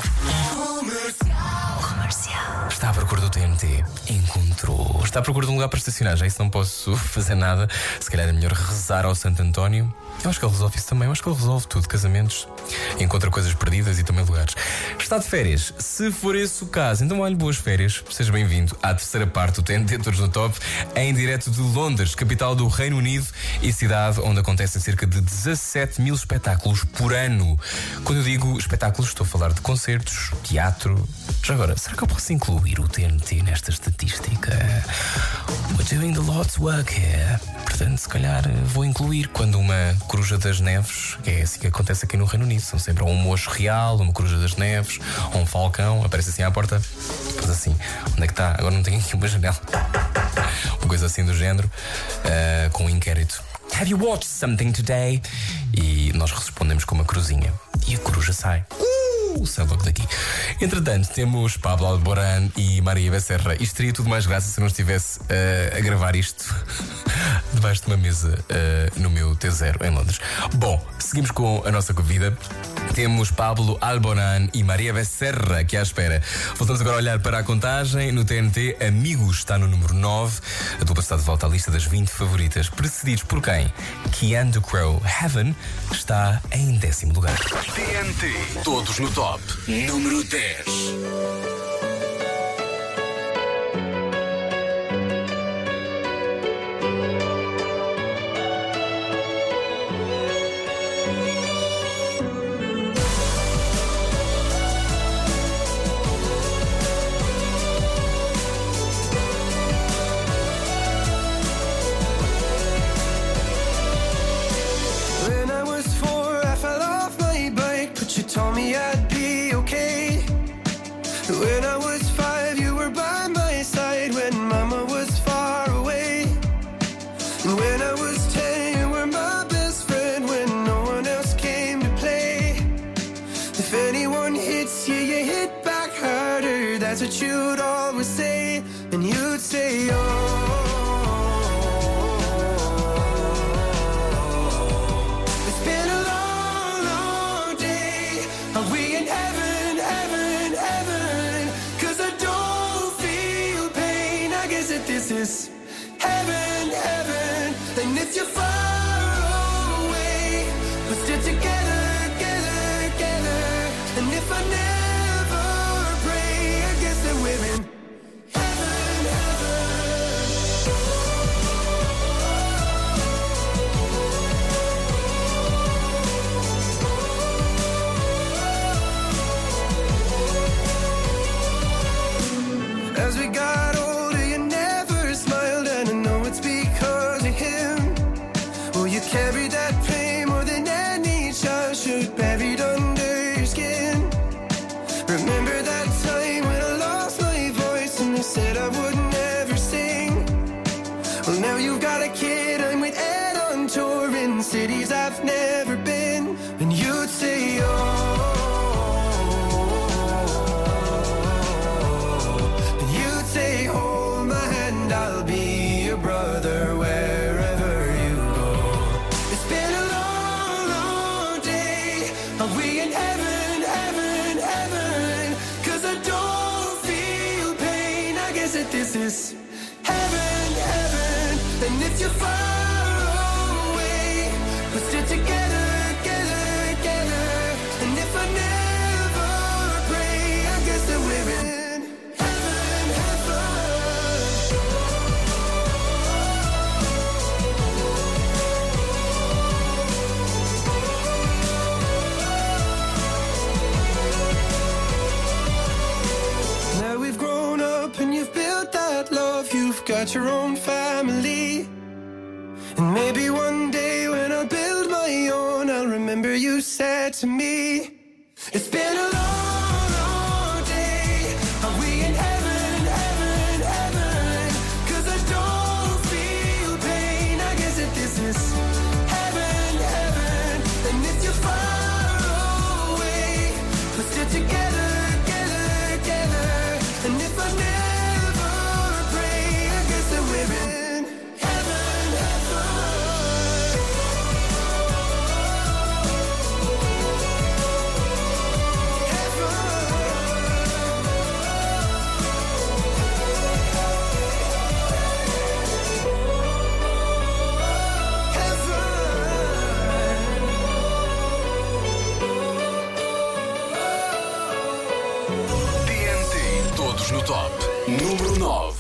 Comercial. Está à procura do TNT. Encontrou. Está à procura de um lugar para estacionar. Já isso não posso fazer nada. Se calhar é melhor rezar ao Santo António. Eu acho que ele resolve isso também. Eu acho que ele resolve tudo. Casamentos, encontra coisas perdidas e também lugares. Está de férias? Se for esse o caso, então olhe, boas férias. Seja bem-vindo à terceira parte do TNT Todos no Top, em direto de Londres, capital do Reino Unido e cidade onde acontecem cerca de 17 mil espetáculos por ano. Quando eu digo espetáculos, estou a falar de concertos, teatro. Já agora, será que eu posso incluir o TNT nesta estatística? We're doing the Lord's work here. Portanto, se calhar vou incluir quando uma Coruja das Neves, que é assim que acontece aqui no Reino Unido, são sempre ou um mocho real, uma Coruja das Neves, ou um falcão, aparece assim à porta, faz assim, onde é que está? Agora não tenho aqui uma janela. Uma coisa assim do género, com um inquérito. Have you watched something today? E nós respondemos com uma cruzinha. E a coruja sai. Sai logo daqui. Entretanto, temos Pablo Alborán e Maria Becerra. Isto teria tudo mais graça se eu não estivesse a gravar isto debaixo de uma mesa no meu T0 em Londres. Bom, seguimos com a nossa convida. Temos Pablo Alborán e Maria Becerra aqui à espera. Voltamos agora a olhar para a contagem. No TNT, Amigos está no número 9. A dupla está de volta à lista das 20 favoritas. Precedidos por quem? Keanu Crow. Heaven está em 10º lugar. TNT, todos no top. Número 10. When I was 4, I fell off my bike, but you told me I'd be okay. When I was 5, you were by my side when Mama was far away. And when I was 10, you were my best friend when no one else came to play. If anyone hits you, you hit back harder. That's what you'd always say. And you'd say, oh. It's been a long, long day. Are we in heaven, heaven, heaven? 'Cause I don't feel pain. I guess that this is heaven, heaven. And if you're far away, we're still together, together, together. And if I never pray, I guess that we're in heaven, heaven. As we got older, you never smiled, and I know it's because of him. Well, you carried that pain more than any child should, buried under your skin. Remember that time when I lost my voice and they said I would never sing? Well, now you've got a kid, I'm with Ed on tour in cities I've never been. And you'd say, oh. And you'd say, hold my hand. I'll be your brother wherever you go. It's been a long, long day. Are we in heaven, heaven, heaven? 'Cause I don't feel pain. I guess that this is heaven, heaven. And if you're far away, we're still together, together, together. And if I never pray, I guess that we're in heaven, heaven. Now we've grown up and you've built that love. You've got your own family. And maybe one day when I build my own, I'll remember you said to me, it's been a long, long day. Are we in heaven, heaven, heaven? 'Cause I don't feel pain. I guess that this is heaven, heaven. And if you're far away, we're still together, together, together. And if I never pray, I guess that we're in heaven, heaven. TNT, todos no top. Número 9.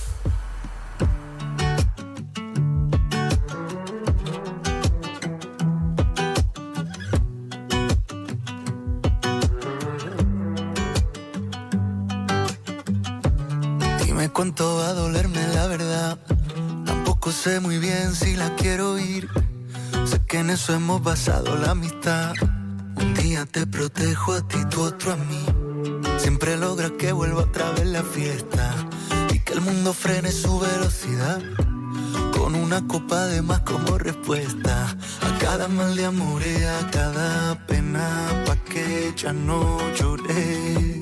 Dime cuánto va a dolerme la verdad. Tampoco sé muy bien si la quiero ir. Sé que en eso hemos basado la amistad. Un día te protejo a ti, tú otro a mí. Siempre logras que vuelva otra vez la fiesta y que el mundo frene su velocidad. Con una copa de más como respuesta a cada mal de amor y a cada pena, pa' que ya no lloré.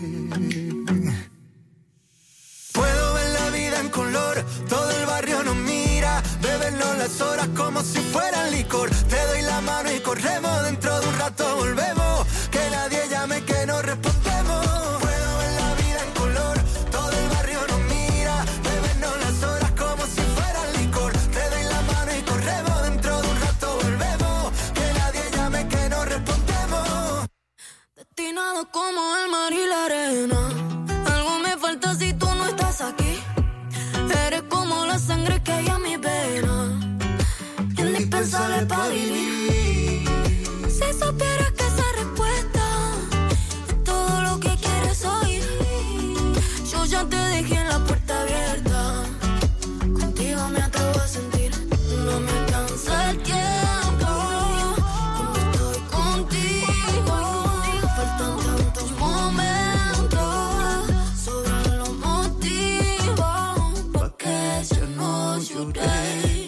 Puedo ver la vida en color, todo el barrio nos mira. Bebernos las horas como si fueran licor. Te doy la mano y corremos, dentro de un rato volvemos. Que nadie llame, que no respondemos. Puedo ver la vida en color, todo el barrio nos mira. Bebernos las horas como si fueran licor. Te doy la mano y corremos, dentro de un rato volvemos. Que nadie llame, que no respondemos. Destinado como el mar y la arena. Algo me falta si tú no estás aquí. Eres como la sangre que hay en mi vena, indispensable para vivir. Si supieras que esa respuesta es todo lo que quieres oír. Yo ya te dejé en la puerta abierta. Contigo me atrevo a sentir. No me alcanza el tiempo cuando estoy contigo. Faltan tantos momentos, sobran los motivos pa' que yo no lloré.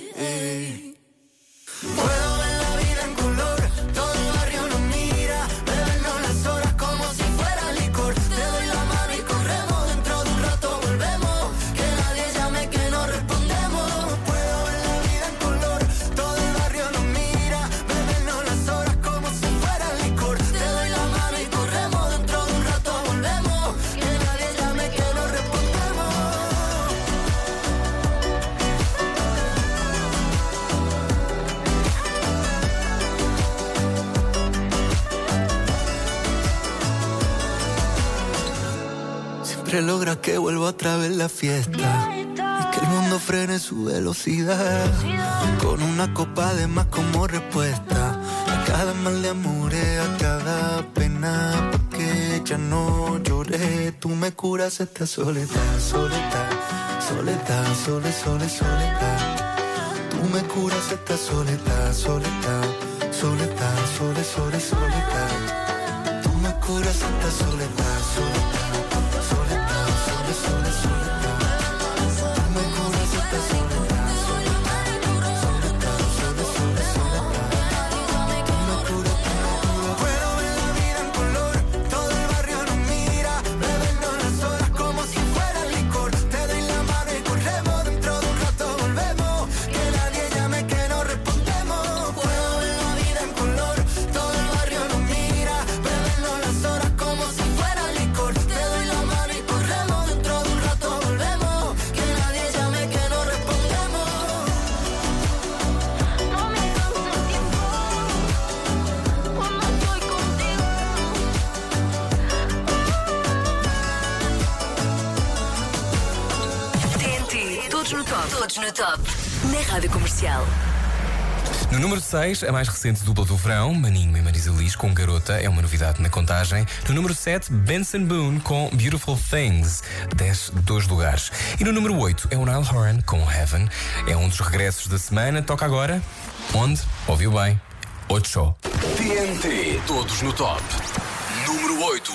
Puedo ver la vida en color, todo el barrio nos mira. Bebernos las horas como si fuera licor. Te doy la mano y corremos, dentro de un rato volvemos. Que nadie llame, que no respondemos. Puedo ver la vida en color, todo el barrio nos mira. Bebernos las horas como si fuera licor. Te doy la mano y corremos, dentro de un rato volvemos. Que nadie llame, que no respondemos. Siempre logra que vuelva otra vez la fiesta y que el mundo frene su velocidad. Con una copa de más como respuesta a cada mal de amor, a cada pena, pa' que ya no lloré. Tú me curas esta soledad, soledad, soledad, soledad. Tú me curas esta soledad, soledad, soledad, soledad. Tú me curas esta soledad, soledad. Puedo ver la vida en color, todo el barrio nos mira. Bebernos las horas como si fuera licor. Te doy la mano y corremos, dentro de un rato Todos no top. Na Rádio Comercial. No número 6, a mais recente dupla do verão, Maninho e Marisa Liz com Garota, é uma novidade na contagem. No número 7, Benson Boone com Beautiful Things, desce 2 lugares. E no número 8 é o Niall Horan com Heaven, é um dos regressos da semana. Toca agora, onde? Ouviu bem? 8. TNT, todos no top. Número 8.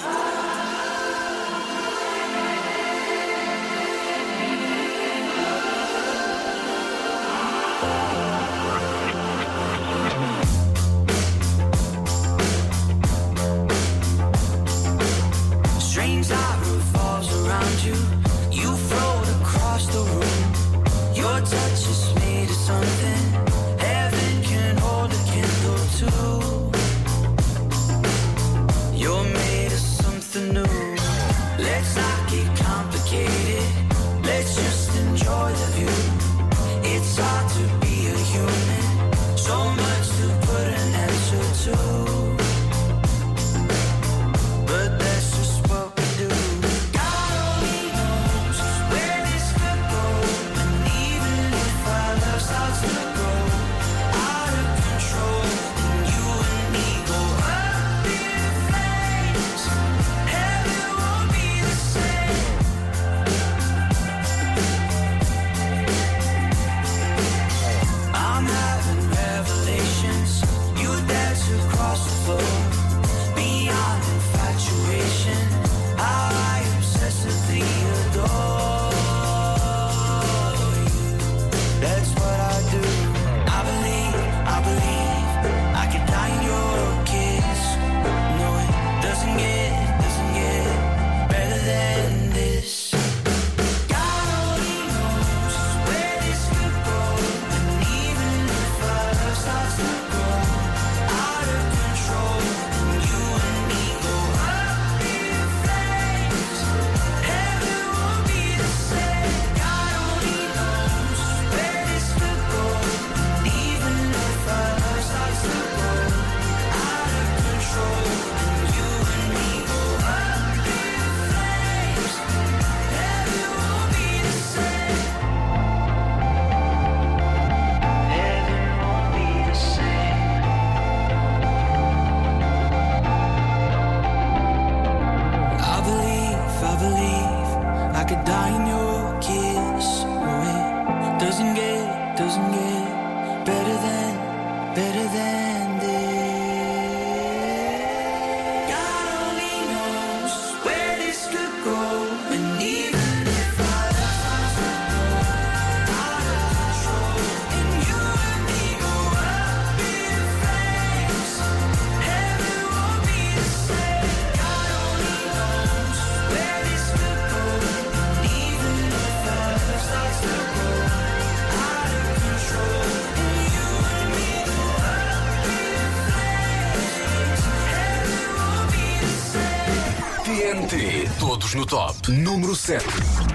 TNT, todos no top. Número 7.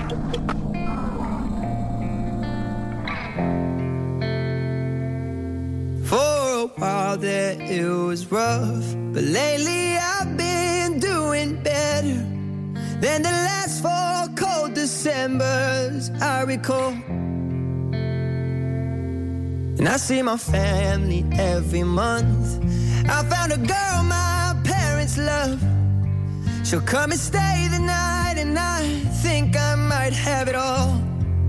For a while there it was rough, but lately I've been doing better than the last 4 cold Decembers I recall. And I see my family every month. I found a girl my parents love. She'll come and stay the night, and I think I might have it all.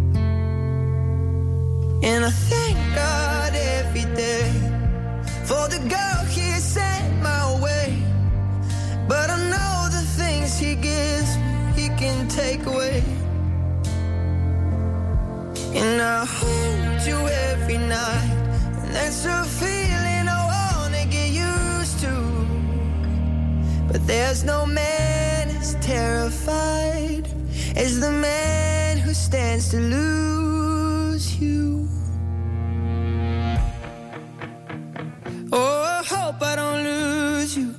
And I thank God every day for the girl He sent my way. But I know the things He gives me, He can take away. And I hold you every night, and that's a feeling I wanna get used to. But there's no man as terrified as the man who stands to lose you. Oh, I hope I don't lose you.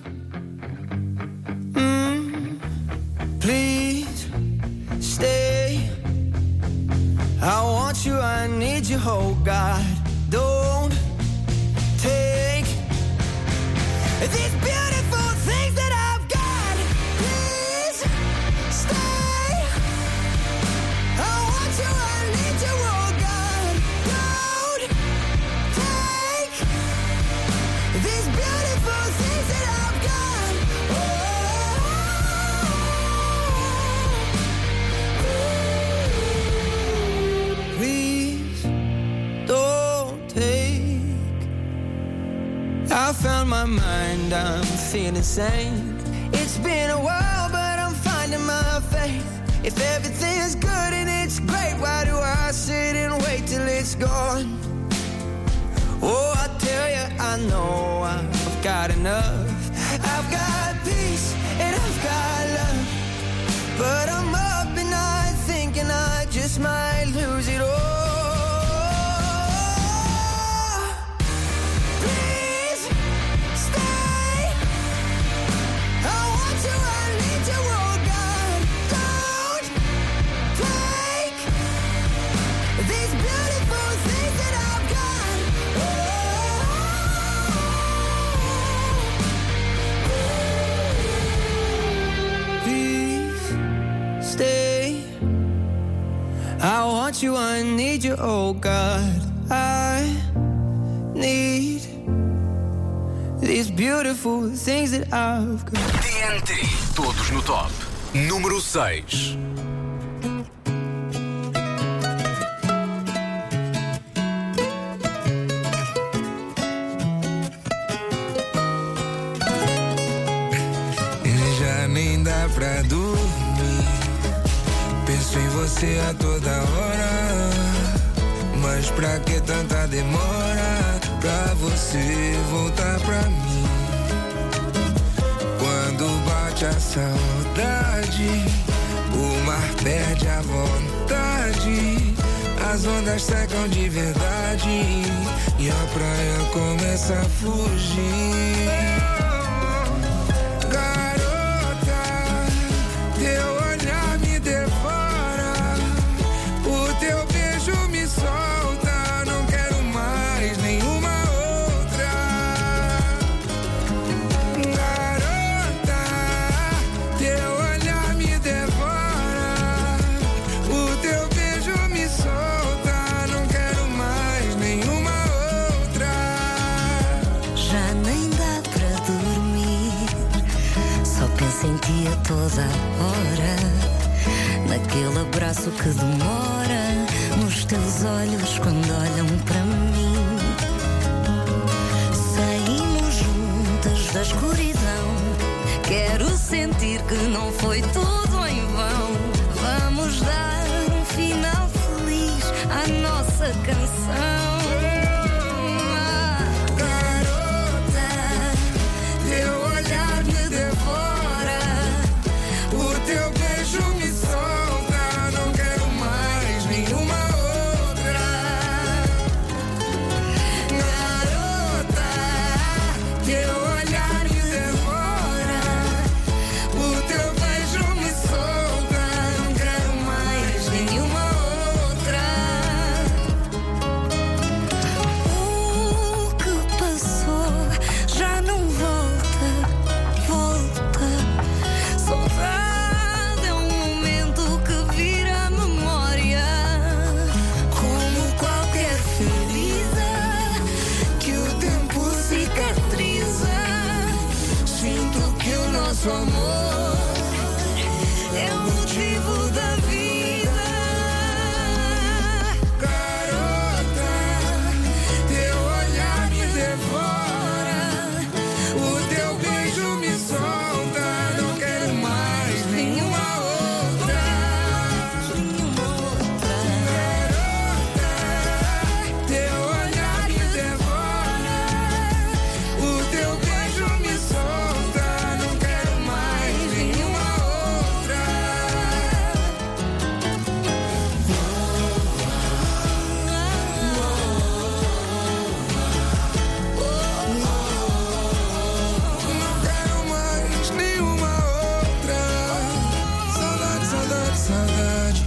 Please stay. I want you, I need you, oh God. Don't take these beautiful things that I've got. Please stay. I want you, I need you, oh God. I found my mind, I'm feeling sane. It's been a while, but I'm finding my faith. If everything's good and it's great, why do I sit and wait till it's gone? Oh, I tell you, I know I've got enough. I've got peace and I've got love, but I'm up at night thinking I just might lose it all. Please stay. I want you, I need you, oh God. Don't take these beautiful things that I've got. Please stay. I want you, I need you, oh God. I need these beautiful things that I've got. TNT, todos no top. Número 6. Já nem dá pra dormir. Penso em você a toda hora. Mas pra que tanta demora pra você voltar pra mim? Quando bate a saudade, o mar perde a vontade. As ondas secam de verdade e a praia começa a fugir. Garota, teu olhar me devora, o teu beijo me solta, não quero mais nenhuma outra. Garota, teu olhar me devora, o teu beijo me solta, não quero mais nenhuma outra. Já nem dá pra dormir, só penso em ti a toda hora. Naquele abraço que demora, nos teus olhos quando olham para mim. Saímos juntas da escuridão, quero sentir que não foi tudo em vão. Vamos dar um final feliz à nossa canção. Garota, Teu olhar me devora, o teu beijo me solta, não quero mais nenhuma outra. Garota, teu olhar me devora, o teu beijo me solta, não quero mais nenhuma outra. O que passou já não volta, volta. Saudade é um momento que vira a memória, Como qualquer ferida que o tempo cicatriza. sinto que o nosso amor É o motivo da vida. Garota, teu olhar me devora, o teu beijo me solta, não quero mais nenhuma outra. Garota, teu olhar me devora, o teu beijo me solta, não quero mais nenhuma outra. Não quero mais nenhuma outra. Saudade, saudade, saudade.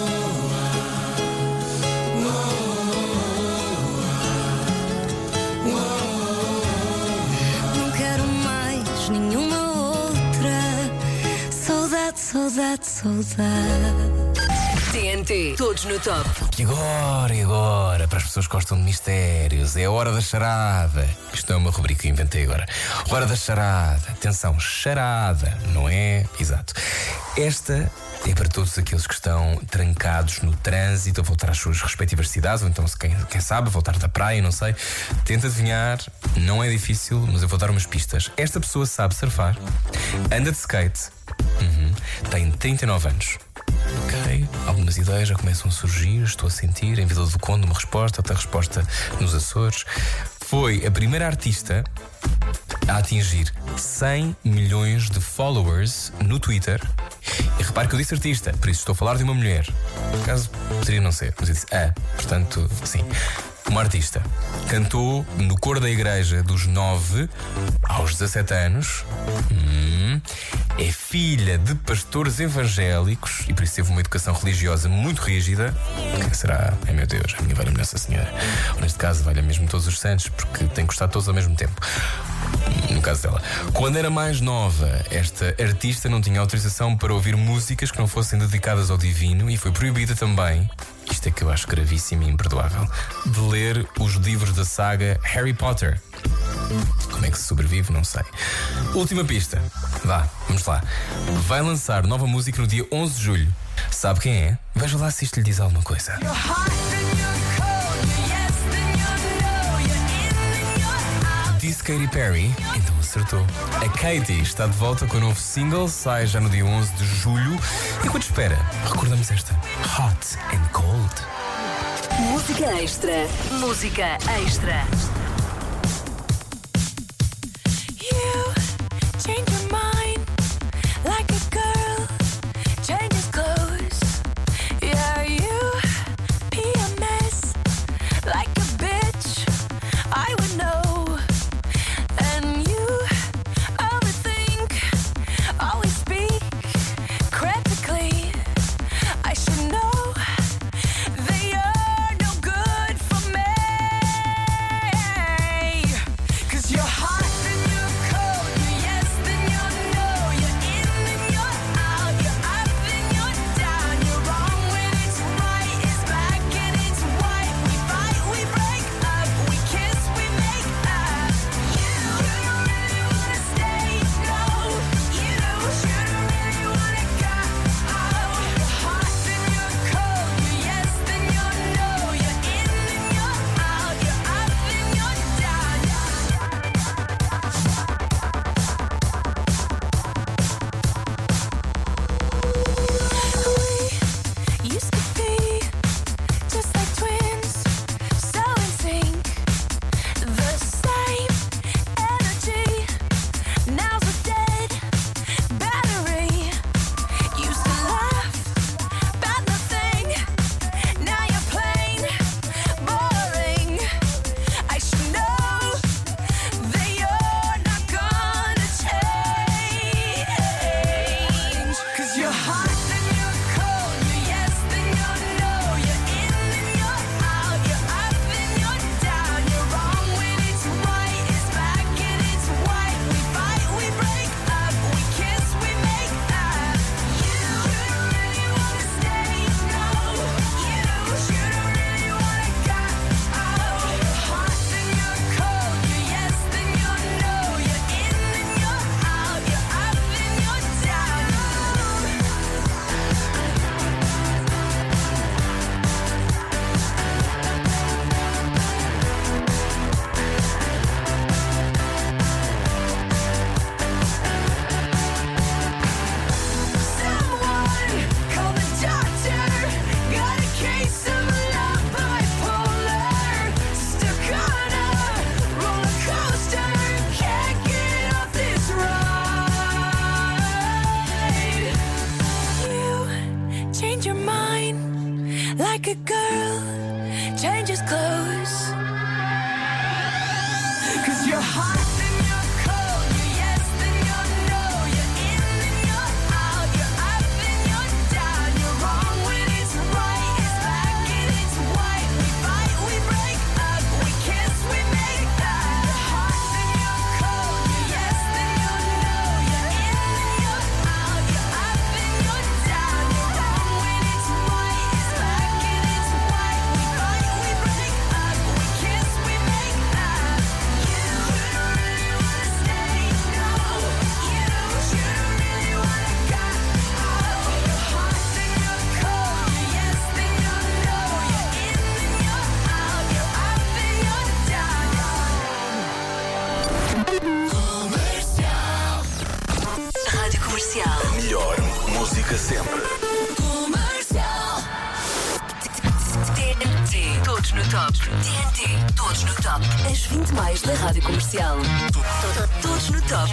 Não quero mais nenhuma outra. Saudade, saudade, saudade. TNT, todos no top. E agora, para as pessoas que gostam de mistérios, é a hora da charada. Isto é uma rubrica que inventei agora. Hora da charada. Atenção, charada, não é? Exato. Esta é para todos aqueles que estão trancados no trânsito a voltar às suas respectivas cidades, ou então, quem sabe, voltar da praia, não sei. Tenta adivinhar, não é difícil, mas eu vou dar umas pistas. Esta pessoa sabe surfar, anda de skate, tem 39 anos. Ok, algumas ideias já começam a surgir, estou a sentir, em Vila do Conde, uma resposta, outra resposta nos Açores. Foi a primeira artista a atingir 100 milhões de followers no Twitter. E repare que eu disse artista, por isso estou a falar de uma mulher. Por acaso poderia não ser, mas eu disse portanto, sim. Uma artista. Cantou no coro da igreja dos 9 aos 17 anos. É filha de pastores evangélicos e por isso teve uma educação religiosa muito rígida. Quem será? Ai meu Deus, a minha velha Nossa Senhora. Ou neste caso, valha mesmo todos os santos, porque tem que gostar todos ao mesmo tempo. No caso dela. Quando era mais nova, esta artista não tinha autorização para ouvir músicas que não fossem dedicadas ao divino e foi proibida também, isto é que eu acho gravíssimo e imperdoável, de ler os livros da saga Harry Potter. Como é que se sobrevive, não sei. Última pista. Vá, vamos lá. Vai lançar nova música no dia 11 de julho. Sabe quem é? Veja lá se isto lhe diz alguma coisa. Disse Katy Perry, então acertou. A Katy está de volta com o novo single, sai já no dia 11 de julho. Enquanto espera, recordamos esta: Hot and Cold. Música extra. Música extra. You change your mind like a girl changes clothes. Yeah, you pee a mess like a bitch. I would know. And you overthink, always speak critically. I should know that you're no good for me. 'Cause you're hot and you're cold, you're yes then you're no, you're in and you're out, you're up and you're down, you're wrong when it's right, it's black and it's white. We fight, we break up, we kiss, we make up. You don't really wanna stay, no. You shouldn't really wanna go. You're hot then you're cold, you're yes then you're no, you're in and you're out, you're up and you're down. We used to be just like twins, so in sync. The same energy, now's a dead battery. Used to laugh about nothing, now you're plain boring. I should know that you're not gonna change. 'Cause you're hot then you're cold, you're yes then you're no, you're in and you're out, you're up and you're down, you're wrong when it's right, it's black and it's white. We fight, we break up, we kiss, we make up. You don't really wanna stay, no. You shouldn't really wanna go. You're hot then you're cold, you're yes then you're no, you're in and you're out, you're up and you're down. Someone call the doctor. Got a case of love bipolar. Stuck on a roller coaster. Can't get off this ride. You change your mind like a girl changes clothes. 'Cause you're hot then you're cold, you're yes then you're no, you're in and you're out, you're up and you're down, you're wrong when it's right, it's black and it's white. We fight, we break up, we kiss, we make up. You're hot then you're cold, you're yes then you're no, you're in and you're out, you're up and you're down, you're wrong when it's right, it's black and it's white. We fight, we break up, we kiss, we make up. You don't really top. TNT, todos no top. As 20 mais da Rádio Comercial. Todos no top.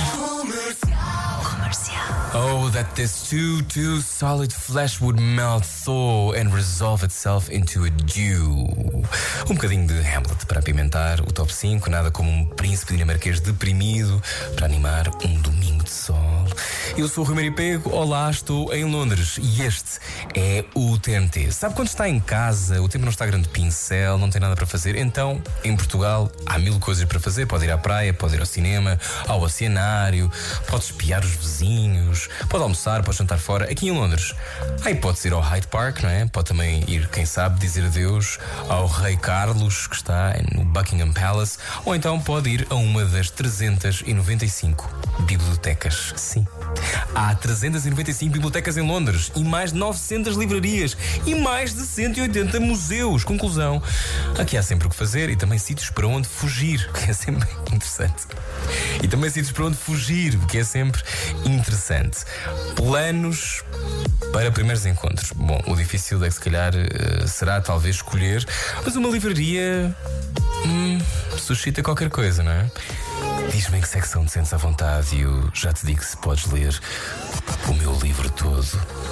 Comercial. Oh, that this too solid flesh would melt, thaw and resolve itself into a dew. Um bocadinho de Hamlet para apimentar o top 5. Nada como um príncipe dinamarquês deprimido para animar um domingo de sol. Eu sou o Rui Maria Pego, olá, estou em Londres e este é o TNT. Sabe quando está em casa, o tempo não está grande pincel, não tem nada para fazer? Então, em Portugal, há 1000 coisas para fazer. Pode ir à praia, pode ir ao cinema, ao oceanário, pode espiar os vizinhos, pode almoçar, pode jantar fora. Aqui em Londres, aí pode ir ao Hyde Park, não é? Pode também ir, quem sabe, dizer adeus ao Rei Carlos, que está no Buckingham Palace, ou então pode ir a uma das 395 bibliotecas. Sim, há 395 bibliotecas em Londres e mais de 900 livrarias e mais de 180 museus. Conclusão, aqui há sempre o que fazer e também sítios para onde fugir, que é sempre interessante. E também sítios para onde fugir, que é sempre interessante. Planos para primeiros encontros. Bom, o difícil é que se calhar será talvez escolher, mas uma livraria suscita qualquer coisa, não é? Diz-me em que secção te sentes à vontade e eu já te digo se podes ler o meu livro todo.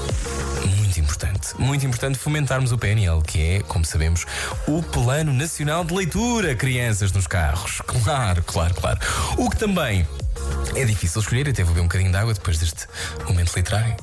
Muito importante fomentarmos o PNL, que é, como sabemos, o Plano Nacional de Leitura, crianças nos carros. Claro. O que também é difícil escolher, até vou beber um bocadinho de água depois deste momento literário.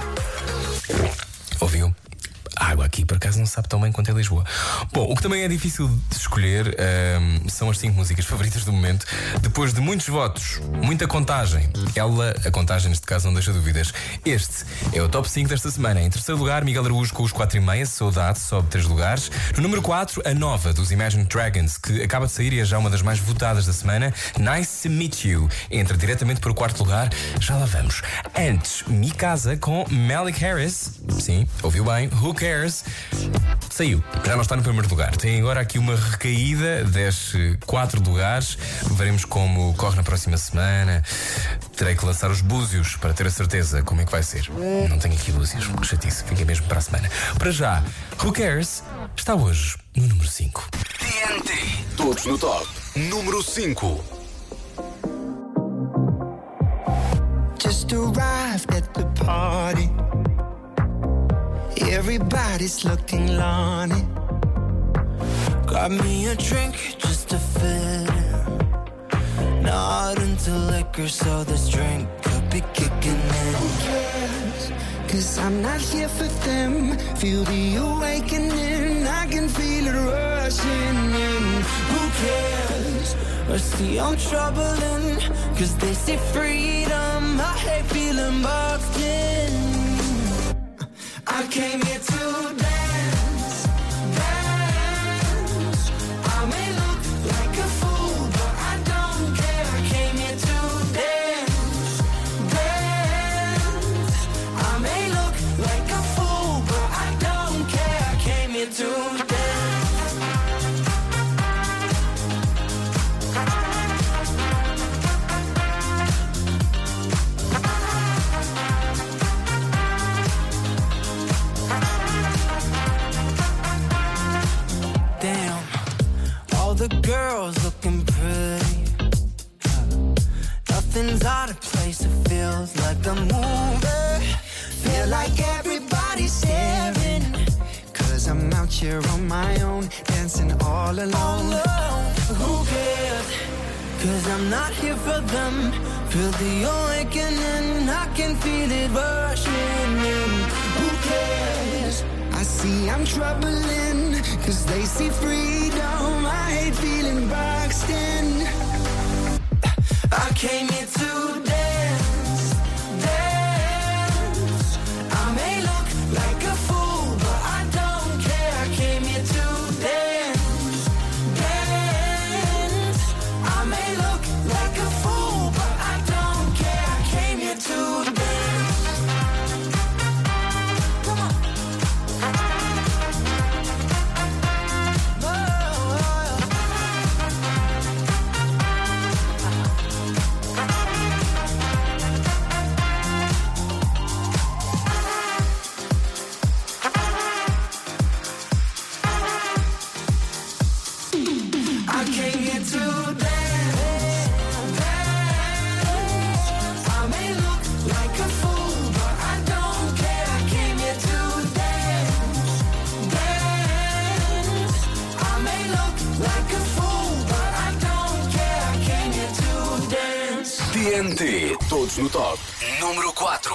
Ouviu? A água aqui, por acaso, não sabe tão bem quanto é Lisboa. Bom, o que também é difícil de escolher são as 5 músicas favoritas do momento. Depois de muitos votos, muita contagem. A contagem neste caso não deixa dúvidas. Este é o top 5 desta semana. Em terceiro lugar, Miguel Araújo com os 4,5, Saudade, sobe 3 lugares. No número 4, a nova dos Imagine Dragons, que acaba de sair e é já uma das mais votadas da semana. Nice to Meet You entra diretamente para o 4º lugar. Já lá vamos. Antes, Mikasa com Malik Harris. Sim, ouviu bem. Who Cares? Saiu, já não está no primeiro lugar. Tem agora aqui uma recaída, desce 4 lugares. Veremos como corre na próxima semana. Terei que lançar os búzios para ter a certeza como é que vai ser. Não tenho aqui búzios, que chatice, fica mesmo para a semana. Para já, Who Cares está hoje no número 5. TNT, todos no top. Número 5. Just arrived at the party. Everybody's looking lonely. Got me a drink just to fit in. Not into liquor, so this drink could be kicking in. Who cares? 'Cause I'm not here for them. Feel the awakening, I can feel it rushing in. Who cares? I see I'm troubling, 'cause they say freedom. I hate feeling boxed in. I came here to dance, dance. I may look like a fool, but I don't care. I came here to dance, dance. I may look like a fool, but I don't care. I came here to dance. The girls looking pretty. Nothing's out of place, it feels like a movie. Feel like everybody's staring. 'Cause I'm out here on my own, dancing all alone. Who cares? 'Cause I'm not here for them. Feel the awakening, I can feel it rushing in. Who cares? I see I'm troubling, 'cause they see freedom. I hate feeling boxed in. I came here to dance, dance. I may look like a fool, but I don't care. I came here to dance, dance. I may look like a fool, but I don't care. I came here to dance. Come on. like a fool, but I don't care. Can you do dance? TNT, todos no top. Número 4.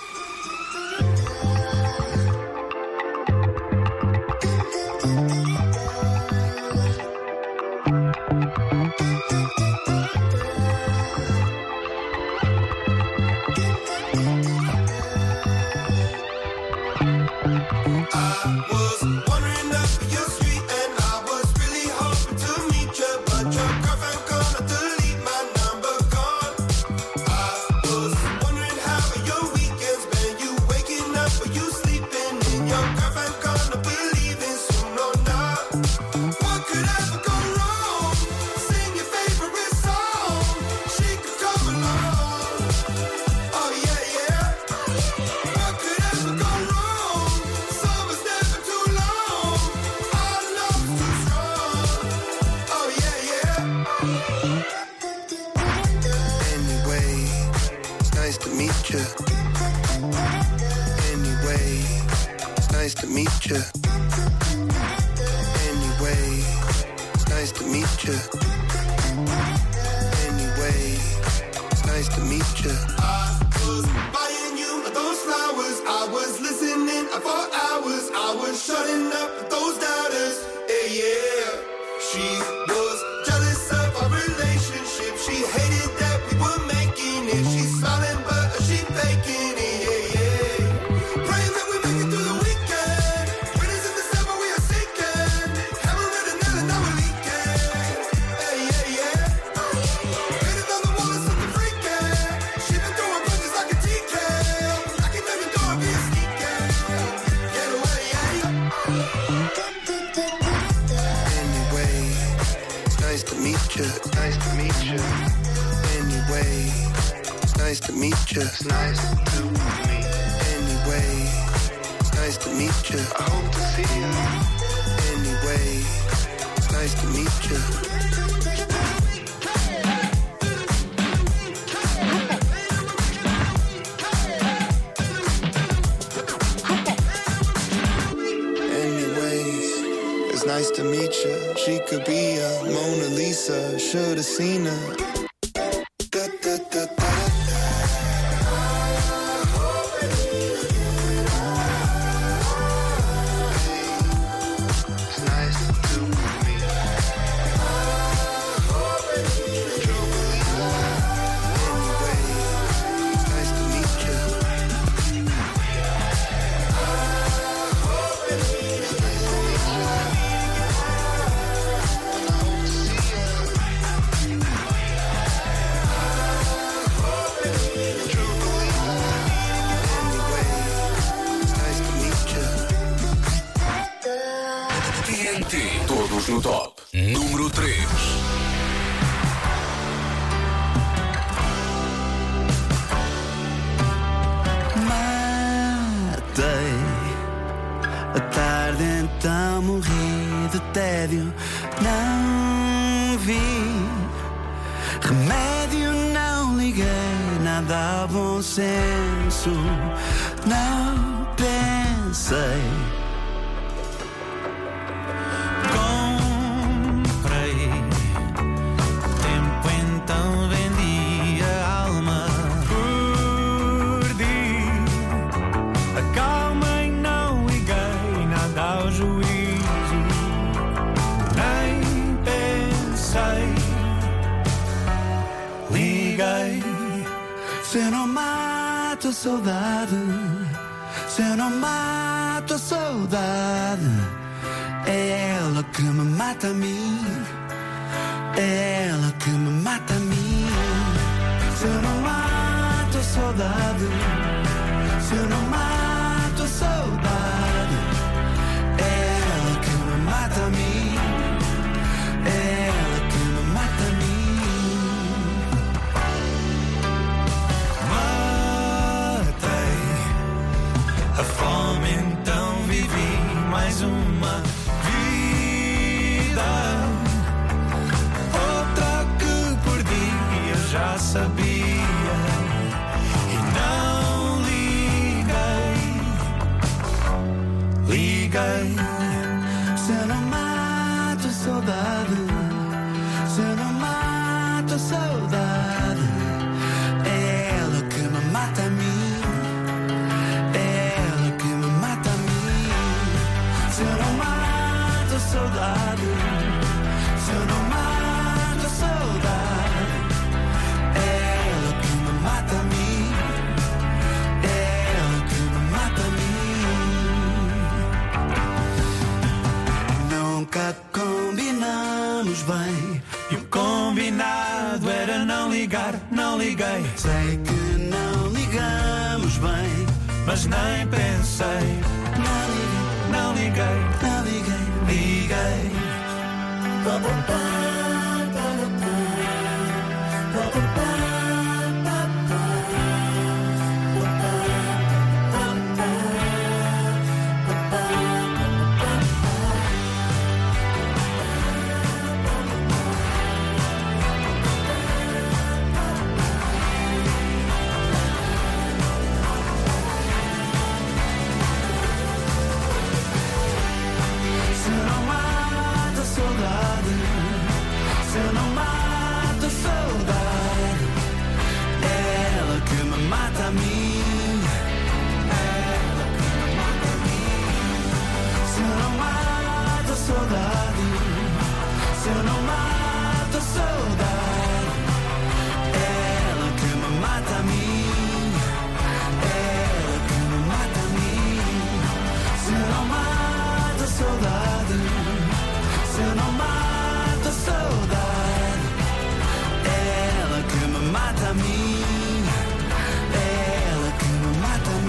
Nice to meet you. She could be a Mona Lisa. Should've seen her. Da, da, da, da. Todos no top. Número 3. Matei a tarde, então morri de tédio. Não vi remédio, não liguei nada ao bom senso. Não pensei. Se eu não mato a saudade, se eu não mato a saudade, é ela que me mata a mim, é ela que me mata a mim. Se eu não mato a saudade, se eu não mato a saudade, é ela que me mata a mim, é ela que me mata a mim. A fome, então vivi mais uma vida. Outra que perdi, eu já sabia e não liguei. saudade. Se eu não mato a saudade, é ela que me mata a mim. É ela que me mata a mim. Se eu não mato a saudade, se eu não mato a saudade, é ela que me mata a mim. É ela que me mata a mim. Nunca combinamos bem, e o combinado era não ligar, não liguei. Sei que não ligamos bem, mas nem pensei. Não liguei, não liguei, liguei. Se eu não mato a saudade, se eu não mato a saudade, é ela que me mata a mim. É ela que me mata a mim. Se eu não mato a saudade, se eu não mato a saudade, é ela que me mata a mim. É ela que me mata a mim. Se eu não mato a saudade, se eu não mato a saudade, é ela que me mata a mim. É ela que me mata a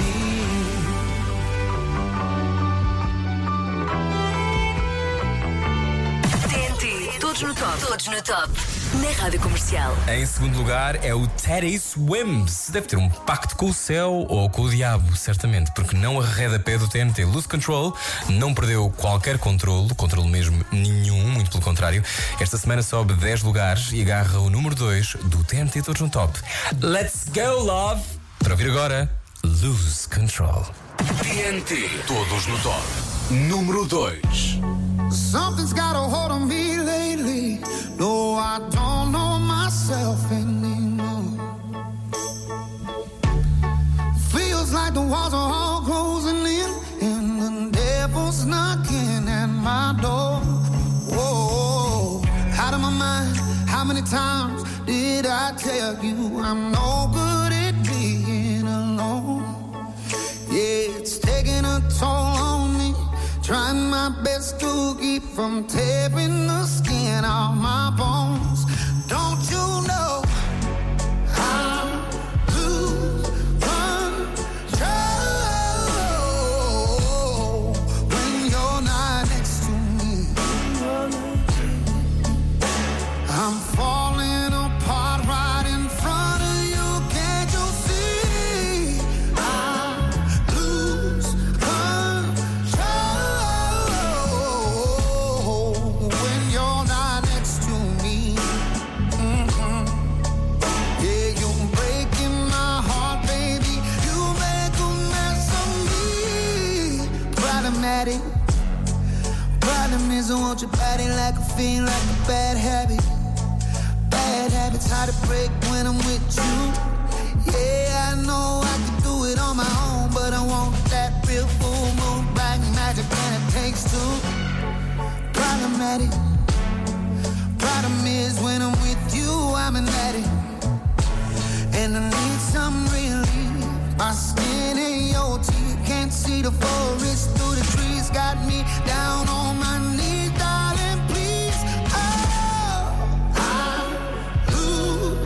mim. TNT, todos no top. Todos no top. Na Rádio Comercial. Em segundo lugar é o Teddy Swims. Deve ter um pacto com o céu ou com o diabo, certamente, porque não arreda pé do TNT. Lose Control, não perdeu qualquer controle mesmo nenhum, muito pelo contrário. Esta semana sobe 10 lugares e agarra o número 2 do TNT Todos no Top. Let's go, love! Para ouvir agora, Lose Control. TNT, todos no top. Número 2. Something's got a hold on me lately. No, I don't know myself anymore. Feels like the walls are all closing in, and the devil's knocking at my door. Whoa, out of my mind. How many times did I tell you I'm no good at being alone? Yeah, it's taking a toll on me. Trying my best to keep from tearing the skin off my bones. Don't you know I lose control when you're not next to me? I'm falling apart right in front of you. Can't you see? I lose control when you're not next to me. Yeah, you're breaking my heart, baby. You make a mess of me. Problematic. Problem is I want your body like a fiend, like a bad habit. Bad habits hard to break when I'm with you. Yeah, I know I can do it on my own, but I want that real full moon, black magic, and it takes two. Problematic. Problem is when I'm with you, I'm an addict, and I need some relief. My skin and your teeth, can't see the forest through the trees. Got me down on my knees, darling, please. Oh, I lose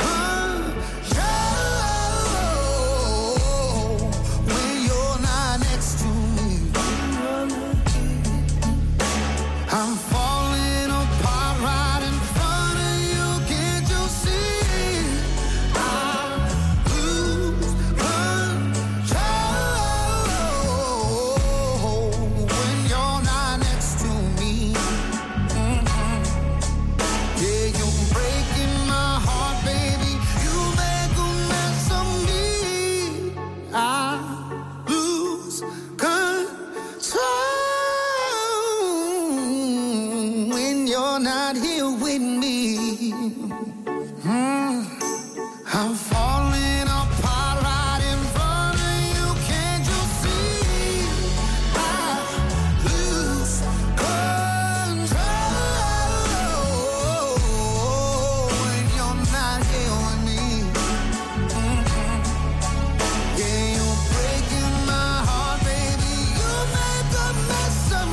control when you're not next to me. I'm falling apart right in front of you. Can't you see? I lose control you're not here with me. I'm falling apart right in front of you. Can't you see? I lose control when you're not here with me. Yeah, you're breaking my heart, baby. You make a mess of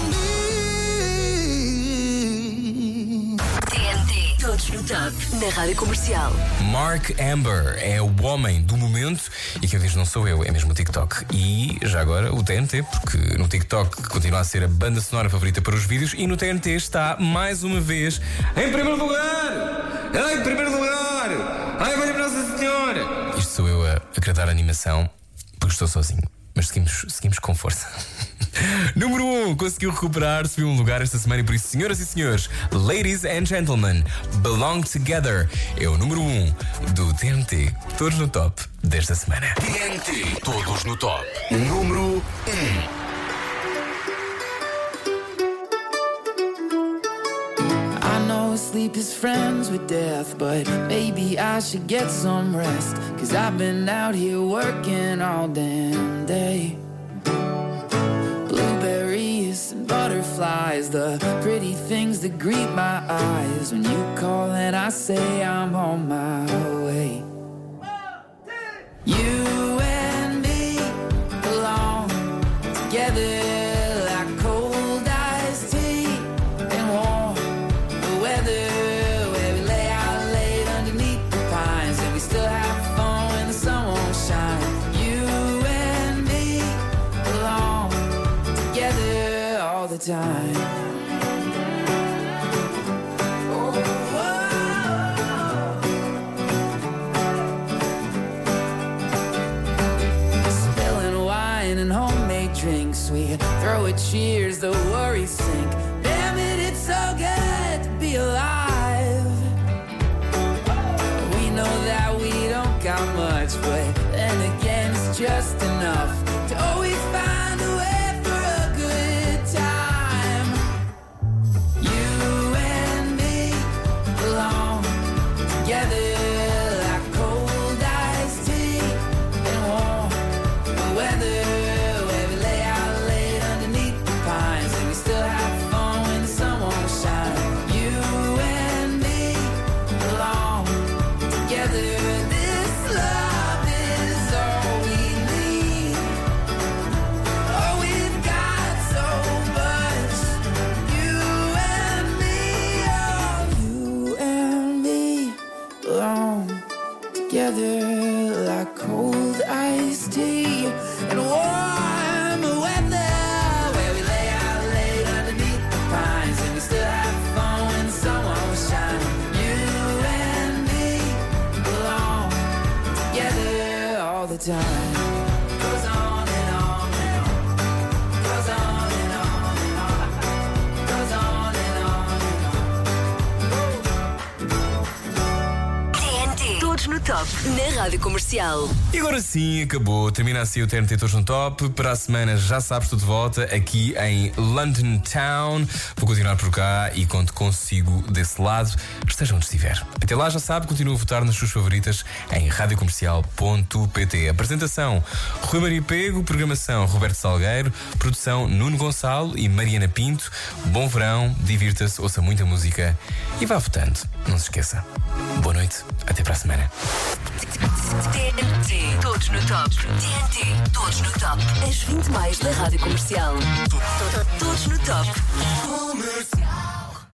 me. TNT, todos no top, na Rádio Comercial. Mark Amber é o homem do momento e quem diz não sou eu, é mesmo o TikTok. E já agora o TNT, porque no TikTok continua a ser a banda sonora favorita para os vídeos e no TNT está mais uma vez em primeiro lugar! Em primeiro lugar! Ai, valha Nossa Senhora! Isto sou eu a agradar a animação porque estou sozinho, mas seguimos com força. Número 1, conseguiu recuperar, subiu um lugar esta semana e por isso, senhoras e senhores, ladies and gentlemen, Belong Together é o número 1 do TNT, todos no top desta semana. TNT, todos no top. Número 1. I know sleep is friends with death, but maybe I should get some rest. 'Cause I've been out here working all damn day. Blueberries and butterflies, the pretty things that greet my eyes. When you call and I say I'm on my way. You and me belong together. Time. Spilling wine and homemade drinks, we throw a cheers, the worries sink. Damn it, it's so good to be alive. We know that we don't got much, but then again it's just enough to always find a way. Together like cold iced tea and warm weather, where we lay out late underneath the pines and we still have fun when the sun won't shine. You and me belong together all the time. Goes on and on and on. Goes on and on and on. Goes on and on and on. TNT, todos no top, na Rádio Comercial. E agora sim, acabou. Termina assim o TNT Todos no Top. Para a semana, já sabes, estou de volta aqui em London Town. Vou continuar por cá e conto consigo desse lado, esteja onde estiver. Até lá, já sabe, continua a votar nas suas favoritas em radiocomercial.pt. Apresentação: Rui Maria Pego. Programação: Roberto Salgueiro. Produção: Nuno Gonçalo e Mariana Pinto. Bom verão, divirta-se, ouça muita música e vá votando. Não se esqueça. Boa noite, até para a semana. TNT, todos no top. TNT, todos no top. As 20 mais da Rádio Comercial. Todos no top.